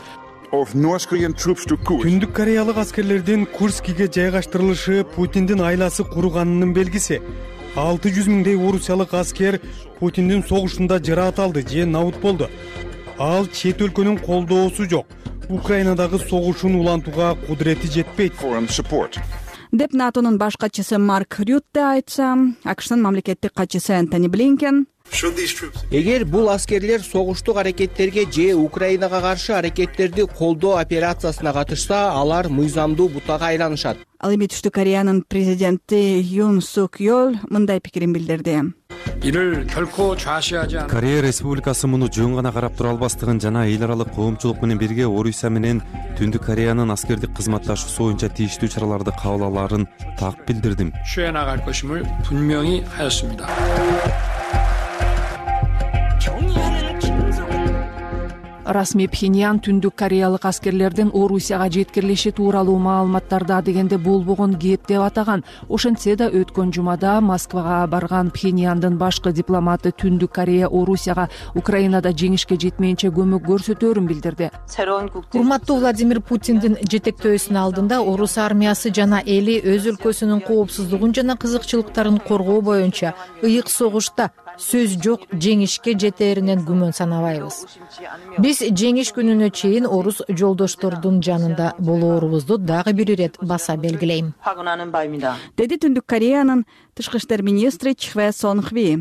[SPEAKER 2] Түндүк кореялык аскерлердин Курскиге жайгаштырылышы Путиндин айласы куруганынын белгиси. алты жүз миңдей орусиялык аскер Путиндин согушунда жарааталды же набыт болду. Ал чет өлкөнүн колдоосу жок. Украинадагы согушун улантууга кудурети жетпейт
[SPEAKER 4] деп НАТОнун баш катчысы Марк Рютте айтса, АКШнын мамлекеттик катчысы Энтони Блинкен:
[SPEAKER 7] эгер бул аскерлер согуштук аракеттерге же Украинага каршы аракеттерди колдоо операциясына катышса, алар мыйзамдуу бутага айланышат.
[SPEAKER 4] Ал эми Түштүк Кореянын президенти Юн Сук Йол мындай пикирин билдирди.
[SPEAKER 8] Корея Республикасы муну жөн гана карап тура албастыгын жана эл аралык коомчулук менен бирге Орусия менен Түндүк Кореянын аскердик кызматташуусу боюнча тийиштүү чараларды кабыл алаарын так билдирдим.
[SPEAKER 6] Расмий Пхеньян түндүк кореялык аскерлердин Орусияга жеткирилиши тууралуу маалыматтарды адегенде болбогон кеп деп атаган. Ошентсе да өткөн жумада Москвага барган Пхеньяндын башкы дипломаты Түндүк Корея Орусияга Украинада жеңишке жетмейинче көмөк көрсөтөөрүн билдирди.
[SPEAKER 10] Урматтуу Владимир Путиндин жетектөөсүнүн алдында орус армиясы жана эли өз өлкөсүнүн коопсуздугун жана кызыкчылыктарын коргоо боюнча ыйык согушта сөз жок жеңишке жетээринен күмөн санабайбыз. Биз жеңиш күнүнө чейин орус жолдоштордун жанында болоорубузду дагы бир ирет баса белгилейм,
[SPEAKER 4] деди Түндүк Кореянын тышкы иштер министри Чхве Сонхви.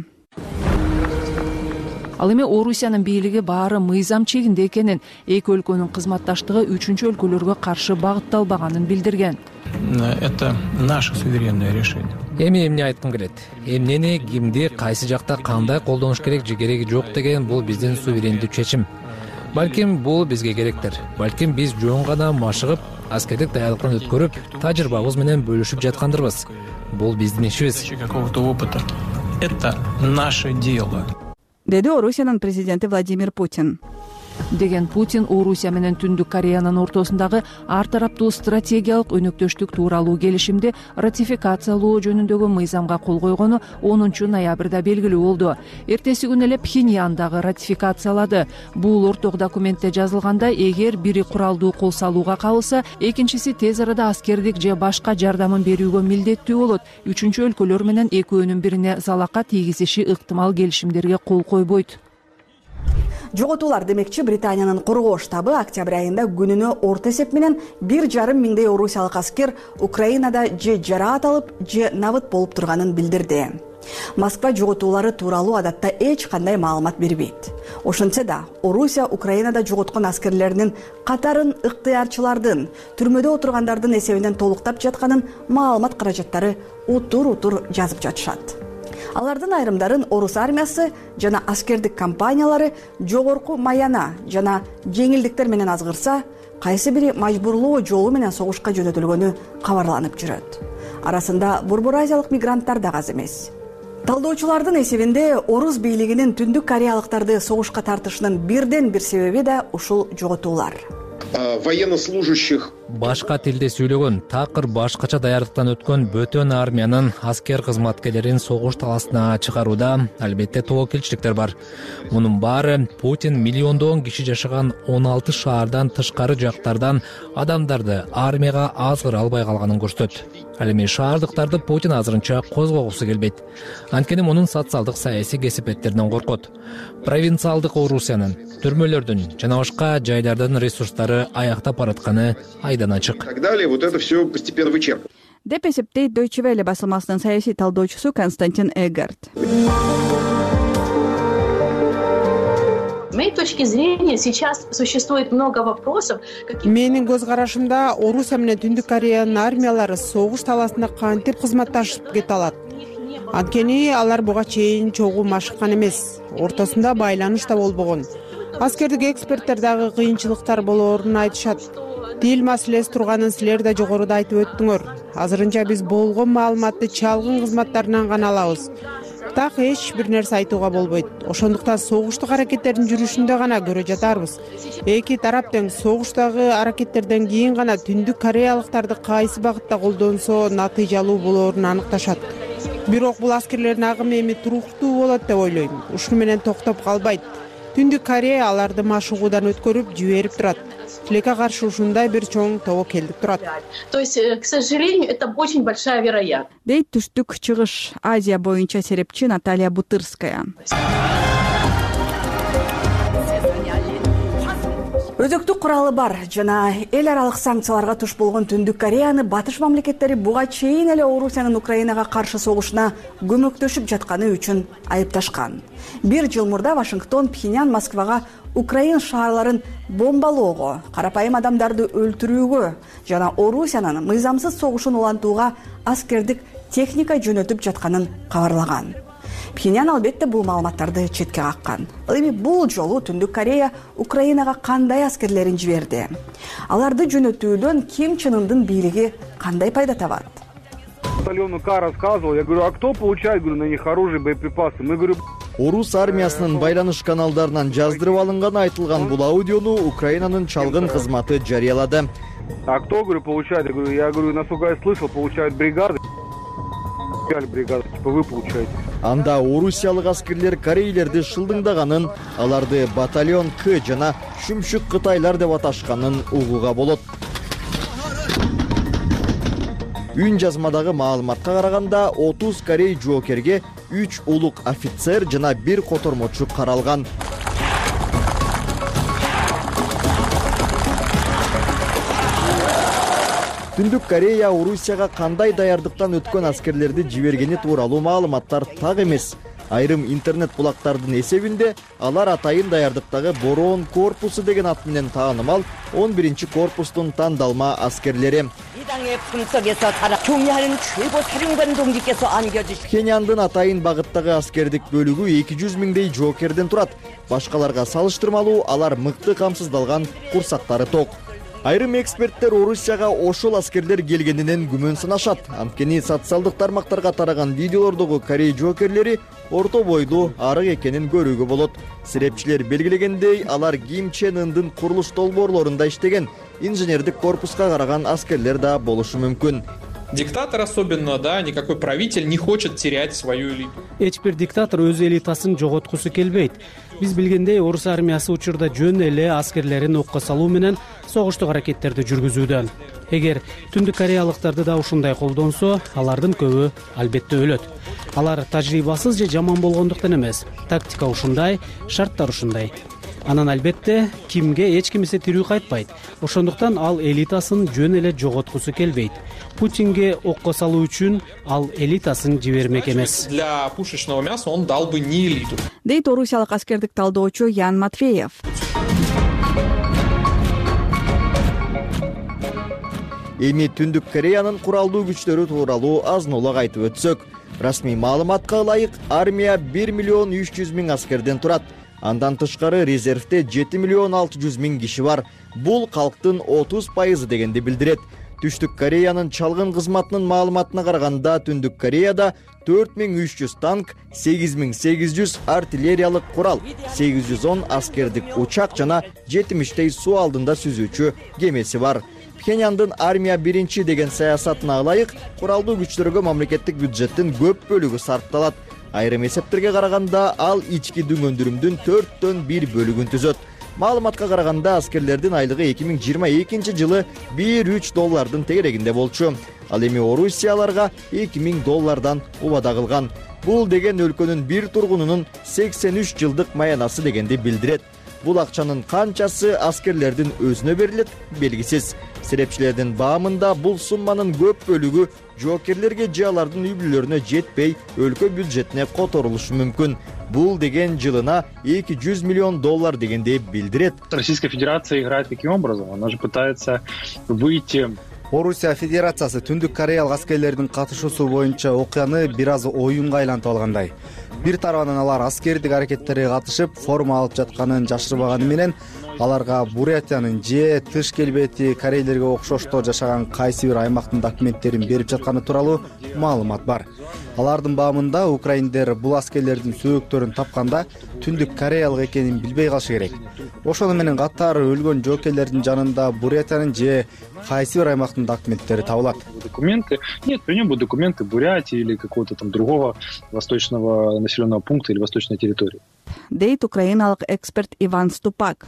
[SPEAKER 6] Ал эми Орусиянын бийлиги баары мыйзам чегинде экенин, эки өлкөнүн кызматташтыгы үчүнчү өлкөлөргө каршы багытталбаганын билдирген.
[SPEAKER 12] Это наше суверенное решение.
[SPEAKER 13] Эми эмне айткым келет? Эмнени, кимди, кайсы жакта кандай колдонуш керек же кереги жок деген бул биздин суверендүү чечим. Балким бул бизге керектир. Балким биз жөн гана машыгып, аскердик даярдыктан өткөрүп, тажрыйбабыз менен бөлүшүп жаткандырбыз. Бул биздин ишибиз.
[SPEAKER 12] Какого-то опыта. Это наше дело.
[SPEAKER 4] Деди Орусиянын президенти Владимир Путин.
[SPEAKER 6] Деген Путин Орусия менен Түндүк Кореянын ортосундагы ар тараптуу стратегиялык өнөктөштүк тууралуу келишимди ратификациялоо жөнүндөгү мыйзамга кол койгону онунчу ноябрда белгилүү болду. Эртеси күнү эле Пхеньяндагы ратификациялады. Бул орток документте жазылгандай, эгер бири куралдуу кол салууга кабылса, экинчиси тез арада аскердик же башка жардамын берүүгө милдеттүү болот. Үчүнчү өлкөлөр менен экөөнүн бирине залака тийгизиши ыктымал келишимдерге кол койбойт.
[SPEAKER 4] Жоготуулар демекчи, Британиянын коргоо штабы октябрь айында күнүнө орто эсеп менен бир жарым миңдей орусиялык аскер Украинада же жараат алып, же набыт болуп турганын билдирди. Москва жоготуулары тууралуу адатта эч кандай маалымат бербейт. Ошентсе да, Орусия Украинада жоготкон аскерлеринин катарын ыктыярчылардын, түрмөдө отургандардын эсебинен толуктап жатканын маалымат каражаттары утур-утур жазып жатышат. Алардын айрымдарын орус армиясы жана аскердик компаниялары жогорку маяна жана жеңилдиктер менен азгырса, кайсы бири мажбурлоо жолу менен согушка жөнөтүлгөнү кабарланып жүрөт. Арасында борбор азиялык мигранттар да аз эмес. Талдоочулардын эсебинде орус бийлигинин түндүк кореялыктарды согушка тартышынын бирден бир себеби да ушул жоготуулар.
[SPEAKER 13] Военнослужащих башка тилде сүйлөгөн, такыр башкача даярдыктан өткөн бөтөн армиянын аскер кызматкерлерин согуш таласына чыгарууда албетте тобокелчиликтер бар. Мунун баары Путин миллиондон киши жашаган он алты шаардан тышкары жактардан адамдарды армияга азгыра албай калганын көрсөтөт. Ал эми шаардыктарды Путин азырынча козгогусу келбейт. Анткени мунун социалдык саясий кесипеттеринен коркот. Провинциалдык Орусиянын, түрмөлөрдүн жана башка жайлардын ресурстары аяктап баратканы айдан ачык. Так далее, вот это все постепенно вычерпывается.
[SPEAKER 4] Деп эсептейт Deutsche Welle басылмасынын саясий талдоочусу Константин Эгерт.
[SPEAKER 9] точки зрения сейчас существует много вопросов.
[SPEAKER 11] Менин көз карашымда Орусия менен Түндүк Кореянын армиялары согуш талаасында кантип кызматташып кете алат? Анткени алар буга чейин чогуу машыккан эмес, ортосунда байланыш да болбогон. Аскердик эксперттер дагы кыйынчылыктар болоорун айтышат. Тил маселеси турганын силер да жогоруда айтып өттүңөр. Азырынча биз болгон маалыматты чалгын кызматтарынан гана алабыз. Так эч бир нерсе айтууга болбойт. Ошондуктан согуштук аракеттердин жүрүшүндө гана көрө жатарбыз. Эки тарап тең согуштагы аракеттерден кийин гана Түндүк Кореялыктарды кайсы багытта колдонсо натыйжалуу болоорун аныкташат. Бирок бул аскерлердин агымы эми туруктуу болот деп ойлойм. Ушуну менен токтоп калбайт. Түндүк Корея аларды машыгуудан өткөрүп жиберип турат. Тилекке каршы ушундай бир чоң тобокелдик турат.
[SPEAKER 9] То есть, к сожалению, это очень большая вероятность.
[SPEAKER 4] Дейт Түштүк Чыгыш Азия боюнча серепчи Наталья Бутырская. Өзөктүк куралы бар жана эл аралык санкцияларга туш болгон Түндүк Кореяны батыш мамлекеттери буга чейин эле Орусиянын Украинага каршы согушуна көмөктөшүп жатканы үчүн айыпташкан. Бир жыл мурда Вашингтон Пхеньян Москвага Украин шаарларын бомбалоого, карапайым адамдарды өлтүрүүгө жана Орусиянын мыйзамсыз согушун улантууга аскердик техника жөнөтүп жатканын кабарлаган. Пхеньян албетте бул маалыматтарды четке каккан. Ал эми бул жолу Түндүк Корея Украинага кандай аскерлерин жиберди? Аларды жөнөтүүдөн Ким Чен Ындын бийлиги кандай пайда табат?
[SPEAKER 14] Батальону К рассказывал, я говорю, а кто получает, говорю, на них оружие, боеприпасы? Мы, говорю...
[SPEAKER 1] Орус армиясынын байланыш каналдарынан жаздырып алынган айтылган бул аудиону Украинанын чалгын кызматы жарыялады.
[SPEAKER 14] А кто, говорю, получает? Я говорю, я говорю, насколько я слышал, получают бригады. Бригады, типа вы получаете.
[SPEAKER 1] Анда орусиялык аскерлер корейлерди шылдыңдаганын, аларды батальон К жана Шүмшүк Кытайлар деп аташканын угууга болот. Үн жазмадагы маалыматка караганда отуз корей жоокерге үч улук офицер жана бир котормочу каралган. Түндүк Корея Орусияга кандай даярдыктан өткөн аскерлерди жибергени тууралуу маалыматтар так эмес. Айрым интернет булактардын эсебинде алар атайын даярдыктагы Бороон корпусу деген ат менен таанымал он биринчи корпустун тандалма аскерлери. Пхеньяндын атайын багыттагы аскердик бөлүгү эки жүз миңдей жоокерден турат. Башкаларга салыштырмалуу алар мыкты камсыздалган курсактары ток. Айрым эксперттер Орусияга ошол аскерлер келгенинен күмөн санашат. Анткени социалдык тармактарга тараган видеолордогу корей жоокерлери орто бойлуу, арык экенин көрүүгө болот. Серепчилер белгилегендей, алар Ким Чен Ындын курулуш долбоорлорунда иштеген инженердик корпуска караган аскерлер да болушу мүмкүн.
[SPEAKER 15] Диктатор особенно, да, никакой правитель не хочет терять свою элиту.
[SPEAKER 19] Эч бир диктатор өз элитасын жоготкусу келбейт. Биз билгендей, Орус армиясы учурда жөн эле аскерлерин окко салуу менен согуштук аракеттерди жүргүзүүдө. Эгер Түндүк кореялыктарды да ушундай колдонсо, алардын көбү албетте өлөт. Алар тажрыйбасыз же жаман болгондуктан эмес. Тактика ушундай, шарттар ушундай. Анан албетте кимге эч кимисе тирүү кайтпайт. Ошондуктан ал элитасын жөн эле жоготкусу келбейт. Путинге окко салуу үчүн ал элитасын жибермек эмес.
[SPEAKER 15] Для пушечного мяса он дал бы не элиту.
[SPEAKER 4] Дейт орусиялык аскердик талдоочу Ян Матвеев.
[SPEAKER 1] Эми Түндүк Кореянын куралдуу күчтөрү тууралуу азын-улак айтып өтсөк, расмий маалыматка ылайык армия бир миллион үч жүз миң аскерден турат. Андан тышкары резервте жети миллион алты жүз миң киши бар. Бул калктын отуз пайызы дегенди билдирет. Түштүк Кореянын чалгын кызматынын маалыматына караганда Түндүк Кореяда төрт миң үч жүз танк, сегиз миң сегиз жүз артиллериялык курал, сегиз жүз он аскердик учак жана жетимиштей суу алдында сүзүүчү кемеси бар. Пхеньяндын армия биринчи деген саясатына ылайык куралдуу күчтөргө мамлекеттик бюджеттин көп бөлүгү сарпталат. Айрым эсептерге караганда ал ички дүңөндүрүмдүн төрттөн бир бөлүгүн түзөт. Маалыматка караганда аскерлердин айлыгы эки миң жыйырма экинчи жылы бир үч доллардын тегерегинде болчу. Ал эми орусияларга эки миң доллардан убада кылган. Бул деген өлкөнүн бир тургунунун сексен үч жылдык маянасы дегенди билдирет. Бул акчанын канчасы аскерлердин өзүнө берилет белгисиз. Серепчилердин баамында бул сумманын көп бөлүгү жоокерлерге же алардын үй бүлөлөрүнө жетпей, өлкө бюджетине которулушу мүмкүн. бул деген жылына эки жүз миллион доллар дегенди билдирет.
[SPEAKER 16] Российская Федерация играет каким образом? Она же пытается выйти.
[SPEAKER 17] Орусия Федерациясы Түндүк Кореялык аскерлердин катышуусу боюнча окуяны бир аз оюнга айлантып алгандай. Бир тарабынан алар аскердик аракеттерге катышып, форма алып жатканын жашырбаганы менен аларга Бурятиянын же тыш келбети корейлерге окшоштоо жашаган кайсы бир аймактын документтерин берип жатканы тууралуу маалымат бар. Алардын баамында украиндер бул аскерлердин сөөктөрүн тапканда Түндүк Кореялык экенин билбей калышы керек. Ошону менен катары өлгөн жоокерлердин жанында Бурятиянын же кайсы бир аймактын документтери табылат.
[SPEAKER 16] Документы? Нет, при нем будут документы Бурятии или какого-то там другого восточного населенного пункта или восточной территории.
[SPEAKER 4] Дейт украиналык эксперт Иван Ступак.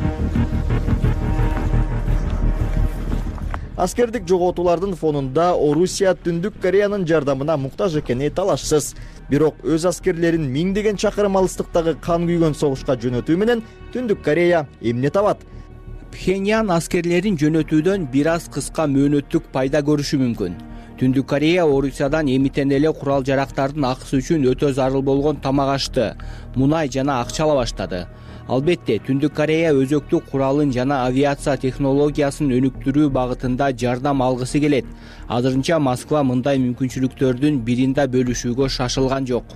[SPEAKER 1] Аскердик жоготуулардын фонунда Орусия Түндүк Кореянын жардамына муктаж экени талашсыз. Бирок өз аскерлерин миңдеген чакырым алыстыктагы кан күйгөн согушка жөнөтүү менен Түндүк Корея эмне табат?
[SPEAKER 7] Пхеньян аскерлерин жөнөтүүдөн бир аз кыска мөөнөттүк пайда көрүшү мүмкүн. Түндүк Корея Орусиядан эмитен эле курал жарактардын акысы үчүн өтө зарыл болгон тамак ашты, мунай жана акча ала баштады. Албетте, Түндүк Корея өзөктүк куралын жана авиация технологиясын өнүктүрүү багытында жардам алгысы келет. Азырынча Москва мындай мүмкүнчүлүктөрдүн биринде бөлүшүүгө шашылган жок.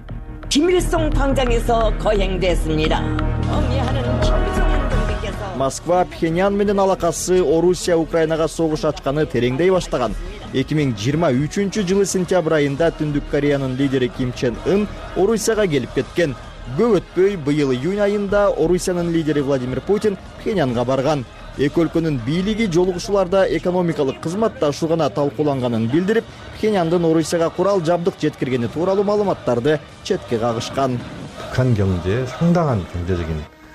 [SPEAKER 23] 김일성 당장에서 거행됐습니다. 어미하는 김일성 행정대께서
[SPEAKER 1] Москва Пхеньян менен алакасы Орусия Украинага согуш ачканы тереңдей баштаган. эки миң жыйырма үчүнчү жылы сентябрь айында Түндүк Кореянын лидери Ким Чен Ын Орусияга келип кеткен. Көп өтпөй быйыл июнь айында Орусиянын лидери Владимир Путин Пхеньянга барган. Эки өлкөнүн бийлиги жолугушууларда экономикалык кызматташуу гана талкууланганын билдирип, Пхеньяндын Орусияга курал жабдык жеткиргени тууралуу маалыматтарды четке кагышкан.
[SPEAKER 18] 북한 경제에 상당한 경제적인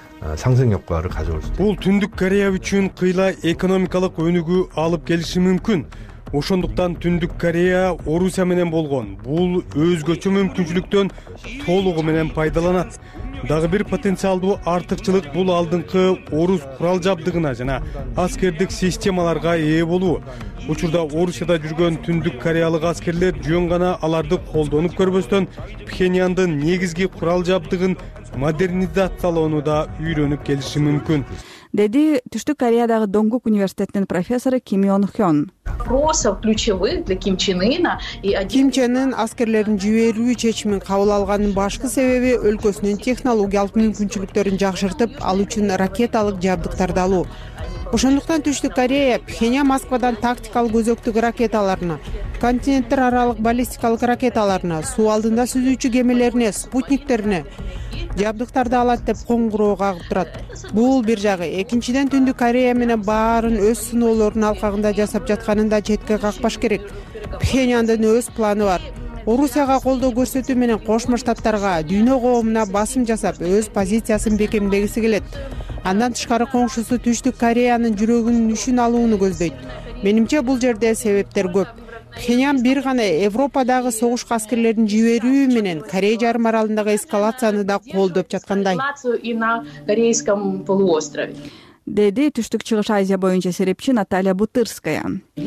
[SPEAKER 18] 상승 효과를 가져올 수 있습니다.
[SPEAKER 2] Бул Түндүк Корея үчүн кыйла экономикалык өнүгүү алып келиши мүмкүн. Ошондуктан Түндүк Корея Орусия менен болгон бул өзгөчө мүмкүнчүлүктөн толугу менен пайдаланат. Дагы бир потенциалдуу артыкчылык бул алдыңкы орус курал жабдыгына жана аскердик системаларга ээ болуу. Учурда Орусияда жүргөн Түндүк Кореялык аскерлер жөн гана аларды колдонуп көрбөстөн Пхеньяндын негизги курал жабдыгын модернизациялоону да үйрөнүп келиши мүмкүн,
[SPEAKER 4] деди Түштүк Кореядагы Донгук университетинин профессору Ким Ён Хён.
[SPEAKER 9] Вопросов ключевых для Ким Чен Ына и
[SPEAKER 11] Ким Чен Ын аскерлерин жиберүү чечимин кабыл алганын башкы себеби өлкөсүнүн технологиялык мүмкүнчүлүктөрүн жакшыртып, ал үчүн ракеталык жабдыктарды алуу. Ошондуктан Түштүк Корея Пхеньян Москвадан тактикалык өзөктүк ракеталарына, континенттер аралык баллистикалык ракеталарына, суу алдында сүзүүчү кемелерине, спутниктерине жабдыктарды алат деп коңгуроо кагып турат. Бул бир жагы. Экинчиден Түндүк Корея менен баарын өз сыноолорунун алкагында жасап жатканын да четке какпаш керек. Пхеньяндын өз планы бар. Орусияга колдоо көрсөтүү менен Кошмо Штаттарга, дүйнө коомуна басым жасап, өз позициясын бекемдегиси келет. Андан тышкары коңшусу Түштүк Кореянын жүрөгүнүн үшүн алууну көздөйт. Менимче бул жерде себептер көп. Пхеньян бир гана Европадагы согуш аскерлерин жиберүү менен Корея жарым аралындагы эскалацияны да колдоп жаткандай.
[SPEAKER 9] и на Корейском полуострове.
[SPEAKER 4] Деди Түштүк Чыгыш Азия боюнча серепчи Наталья Бутырская.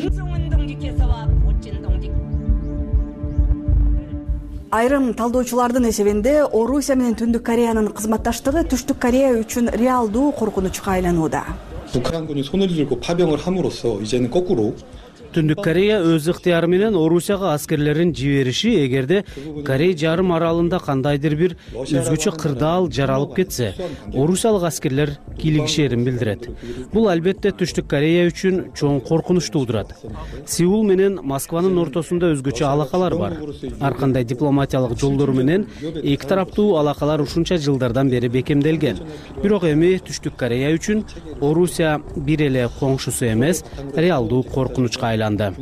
[SPEAKER 4] Айрым талдоочулардын эсебинде Орусия менен Түндүк Кореянын кызматташтыгы Түштүк Корея үчүн реалдуу коркунучка айланууда.
[SPEAKER 20] 북한군이 손을 들고 파병을 함으로써 이제는 거꾸로
[SPEAKER 21] Түндүк Корея өз ыктыяры менен Орусияга аскерлерин жибериши эгерде Корея жарым аралында кандайдыр бир өзгөчө кырдаал жаралып кетсе, орусиялык аскерлер кийлигишерин билдирет. Бул албетте Түштүк Корея үчүн чоң коркунуч туудурат. Сеул менен Москванын ортосунда өзгөчө алакалар бар. Ар кандай дипломатиялык жолдор менен эки тараптуу алакалар ушунча жылдардан бери бекемделген. Бирок эми Түштүк Корея үчүн Орусия бир эле коңшусу эмес, реалдуу коркунучка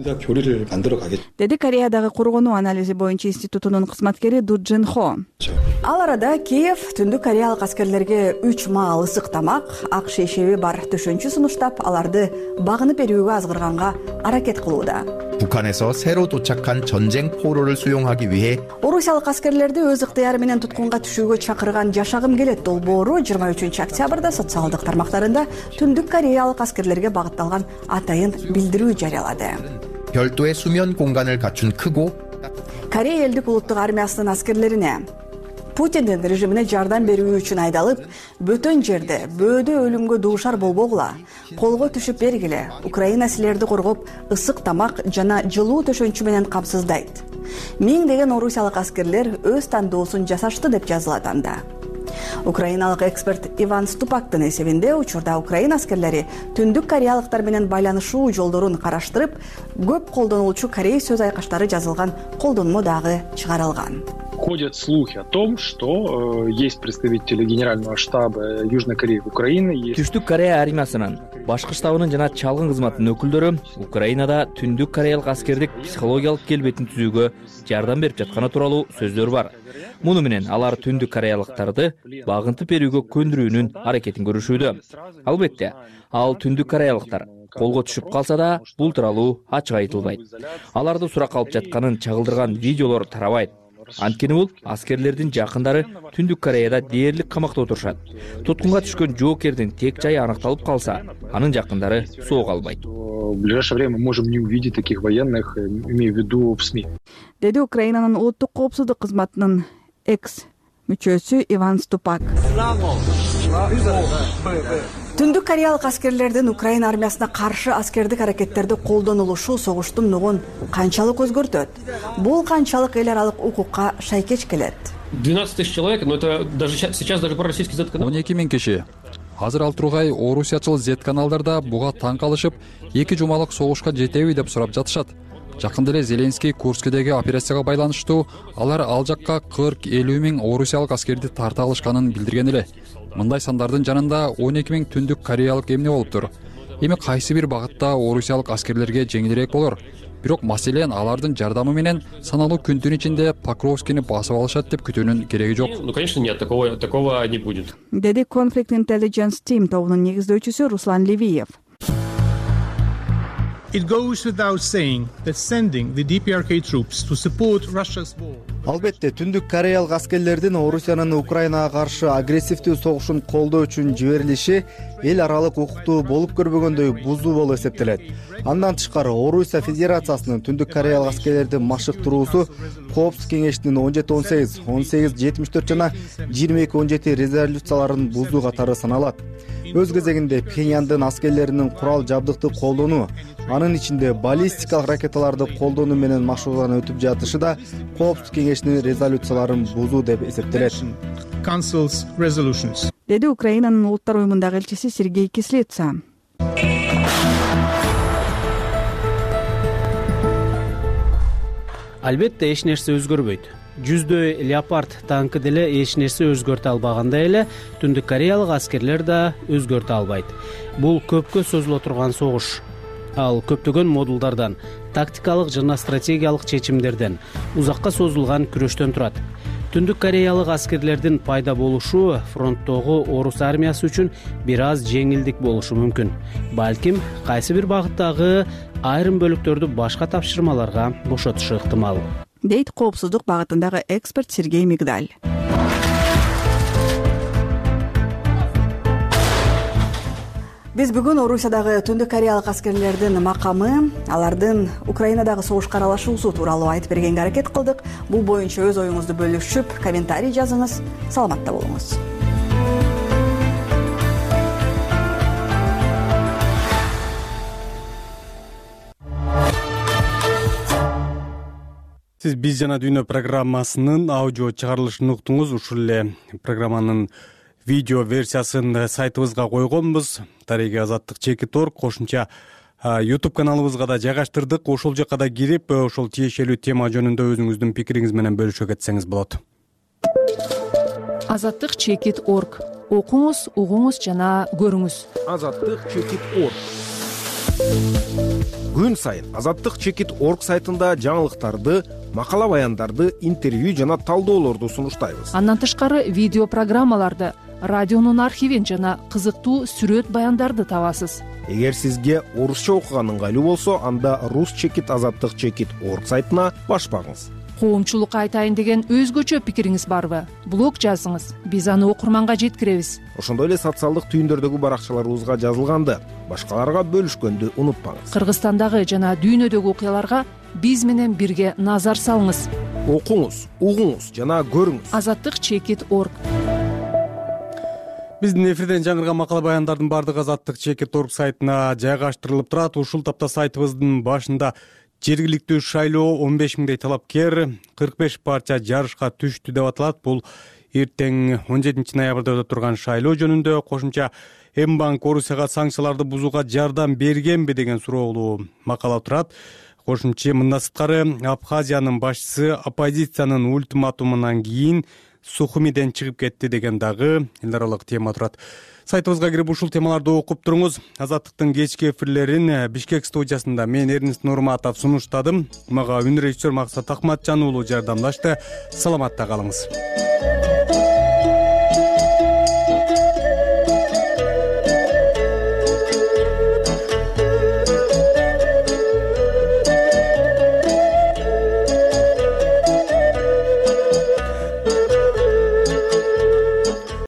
[SPEAKER 4] деди Кореядагы коргонуу анализи боюнча институтунун кызматкери Ду Джин Хо. Ал арада Киев Түндүк Кореялык аскерлерге үч маал ысык тамак, ак шейшеби бар төшөнчү сунуштап, аларды багынып берүүгө азгырганга аракет кылууда.
[SPEAKER 22] 북한에서 새로 도착한 전쟁 포로를 수용하기 위해
[SPEAKER 4] Орусиялык аскерлерди өз ыктыяры менен туткунга түшүүгө чакырган жашагым келет долбоору жыйырма үчүнчү октябрда социалдык тармактарында Түндүк Кореялык аскерлерге багытталган атайын билдирүү жарыялады.
[SPEAKER 22] 별도의 수면 공간을 갖춘 크고
[SPEAKER 4] Корея элдик улуттук армиясынын аскерлерине Путиндин режимине жардам берүү үчүн айдалып, бөтөн жерде бөөдө өлүмгө дуушар болбогула, колго түшүп бергиле, Украина силерди коргоп, ысык тамак жана жылуу төшөнчү менен камсыздайт. Миңдеген орусиялык аскерлер өз тандоосун жасашты деп жазылат анда. Украиналык эксперт Иван Ступактын эсебинде учурда Украина аскерлери түндүк кореялыктар менен байланышуу жолдорун караштырып, көп колдонулчу корей сөз айкаштары жазылган колдонмо дагы чыгарылган.
[SPEAKER 16] Ходят слухи о том, что э, есть представители Генерального штаба Южной Кореи в Украине.
[SPEAKER 7] Түштүк Корея армиясынын башкы штабынын жана чалгын кызматынын өкүлдөрү Украинада түндүк кореялык аскердик психологиялык келбетин түзүүгө жардам берип жатканы тууралуу сөздөр бар. Муну менен алар түндүк кореялыктарды багынтып берүүгө көндүрүүнүн аракетин көрүшүүдө. Албетте, ал түндүк кореялыктар колго түшүп калса да, бул тууралуу ачык айтылбайт. Аларды суракка алып жатканын чагылдырган видеолор тарабайт. Анткени бул аскерлердин жакындары Түндүк Кореяда дээрлик камакта отурушат. Туткунга түшкөн жоокердин тек жайы аныкталып калса, анын жакындары соо калбайт.
[SPEAKER 16] В ближайшее время мы можем не увидеть таких военных, имею в виду в СМИ.
[SPEAKER 4] Деди Украинанын улуттук коопсуздук кызматынын экс мүчөсү Иван Ступак. Түндүк кореялык аскерлердин Украина армиясына каршы аскердик аракеттерди колдонулушу согуштун нугун канчалык өзгөртөт? Бул канчалык эл аралык укукка шайкеч келет?
[SPEAKER 3] двенадцать тысяч человек, но это даже сейчас даже пророссийский зет-канал.
[SPEAKER 5] он эки миң киши. Азыр ал тургай орусиячыл зет-каналдарда буга таң калышып, эки жумалык согушка жетеби деп сурап жатышат. Жакында эле Зеленский Курскидеги операцияга байланыштуу алар ал жакка кырк элүү миң орусиялык аскерди тарта алышканын билдирген эле. Мындай сандардын жанында он эки миң түндүк кореялык эмне болуптур. Эми кайсы бир багытта орусиялык аскерлерге жеңилирээк болор. Бирок маселен алардын жардамы менен саналуу күндүн ичинде Покровскийни басып алышат деп күтүүнүн кереги жок.
[SPEAKER 3] Ну, конечно, нет, такого такого не будет.
[SPEAKER 4] Деди Conflict Intelligence Team тобунун негиздөөчүсү Руслан Левиев.
[SPEAKER 8] It goes without saying that sending the ди пи ар кей troops to support Russia's war.
[SPEAKER 17] Албетте, түндүк кореялык аскерлердин Орусиянын Украинага каршы агрессивдүү согушун колдоо үчүн жиберилиши эл аралык укукту болуп көрбөгөндөй бузуу болуп эсептелет. Андан тышкары Орусия Федерациясынын түндүк кореялык аскерлерди машыктыруусу Коопсуздук кеңешинин он жети он сегиз, он сегиз жетимиш төрт жана жыйырма эки он жети резолюцияларын бузуу катары саналат. Өз кезегинде Пхеньяндын аскерлеринин курал жабдыкты колдонуу, анын ичинде баллистикалык ракеталарды колдонуу менен машыгуудан өтүп жатышы да Коопсуздук кеңешинин резолюцияларын бузуу деп эсептелет.
[SPEAKER 4] Деди Украинанын улуттар уюмундагы элчиси Сергей Кислица.
[SPEAKER 21] Албетте эч нерсе өзгөрбөйт. Жүздөй Леопард танкы деле эч нерсе өзгөртө албагандай эле түндүк кореялык аскерлер да өзгөртө албайт. Бул көпкө созуло турган согуш. Ал көптөгөн модулдардан, тактикалык жана стратегиялык чечимдерден, узакка созулган күрөштөн турат. Түндүк кореялык аскерлердин пайда болушу фронттогу орус армиясы үчүн бир аз жеңилдик болушу мүмкүн. Балким кайсы бир багыттагы айрым бөлүктөрдү башка тапшырмаларга бошотушу ыктымал.
[SPEAKER 4] Дейт коопсуздук багытындагы эксперт Сергей Мигдаль. Биз бүгүн Орусиядагы түндүк кореялык аскерлердин макамы, алардын Украинадагы согушка аралашуусу тууралуу айтып бергенге аракет кылдык. Бул боюнча өз оюңузду бөлүшүп, комментарий жазыңыз. Саламатта болуңуз.
[SPEAKER 2] Сиз Биз жана дүйнө программасынын аудио чыгарылышын уктуңуз. Ушул эле программанын видео версиясын сайтыбызга койгонбуз. Тариги азаттык чекит точка орг кошумча YouTube каналыбызга да жайгаштырдык. Ошол жака да кирип, ошол тиешелүү тема жөнүндө өзүңүздүн пикириңиз менен бөлүшө кетсеңиз болот.
[SPEAKER 6] азаттык чекит точка орг. Окуңуз, угуңуз жана көрүңүз.
[SPEAKER 24] азаттык чекит точка орг. Күн сайын азаттык чекит точка орг сайтында жаңылыктарды, макала баяндарды, интервью жана талдоолорду сунуштайбыз.
[SPEAKER 6] Андан тышкары видео программаларды, радионун архивин жана кызыктуу сүрөт баяндарды табасыз.
[SPEAKER 24] Эгер сизге орусча окуган ыңгайлуу болсо, анда рус чекит азаттык чекит точка орг сайтына баш багыңыз.
[SPEAKER 6] Коомчулукка айтайын деген өзгөчө пикириңиз барбы? Блог жазыңыз, биз аны окурманга жеткиребиз.
[SPEAKER 24] Ошондой эле социалдык түйүндөрдөгү баракчаларыбызга жазылганды башкаларга бөлүшкөндү унутпаңыз.
[SPEAKER 6] Кыргызстандагы жана дүйнөдөгү окуяларга биз менен бирге назар салыңыз.
[SPEAKER 24] окуңуз, угуңуз жана көрүңүз.
[SPEAKER 6] азаттык чекит орг.
[SPEAKER 2] Биздин эфирден жаңырган макала баяндардын баардыгы азаттык чекит орг сайтына жайгаштырылып турат. Ушул тапта сайтыбыздын башында жергиликтүү шайлоо он беш миңдей талапкер, кырк беш партия жарышка түштү деп аталат. Бул эртең он жетинчи ноябрда өтө турган шайлоо жөнүндө. Кошумча М-банк Орусияга санкцияларды бузууга жардам бергенби деген суроолуу макала турат. Кошумча мындан сырткары Абхазиянын башчысы оппозициянын ультиматумунан кийин Сухумиден чыгып кетти деген дагы эл аралык тема турат. Сайтыбызга кирип ушул темаларды окуп туруңуз. Азаттыктын кечки эфирлерин Бишкек студиясында мен Эрнест Нурматов сунуштадым. Мага үн режиссер Максат Акматжан уулу жардамдашты. Саламатта калыңыз.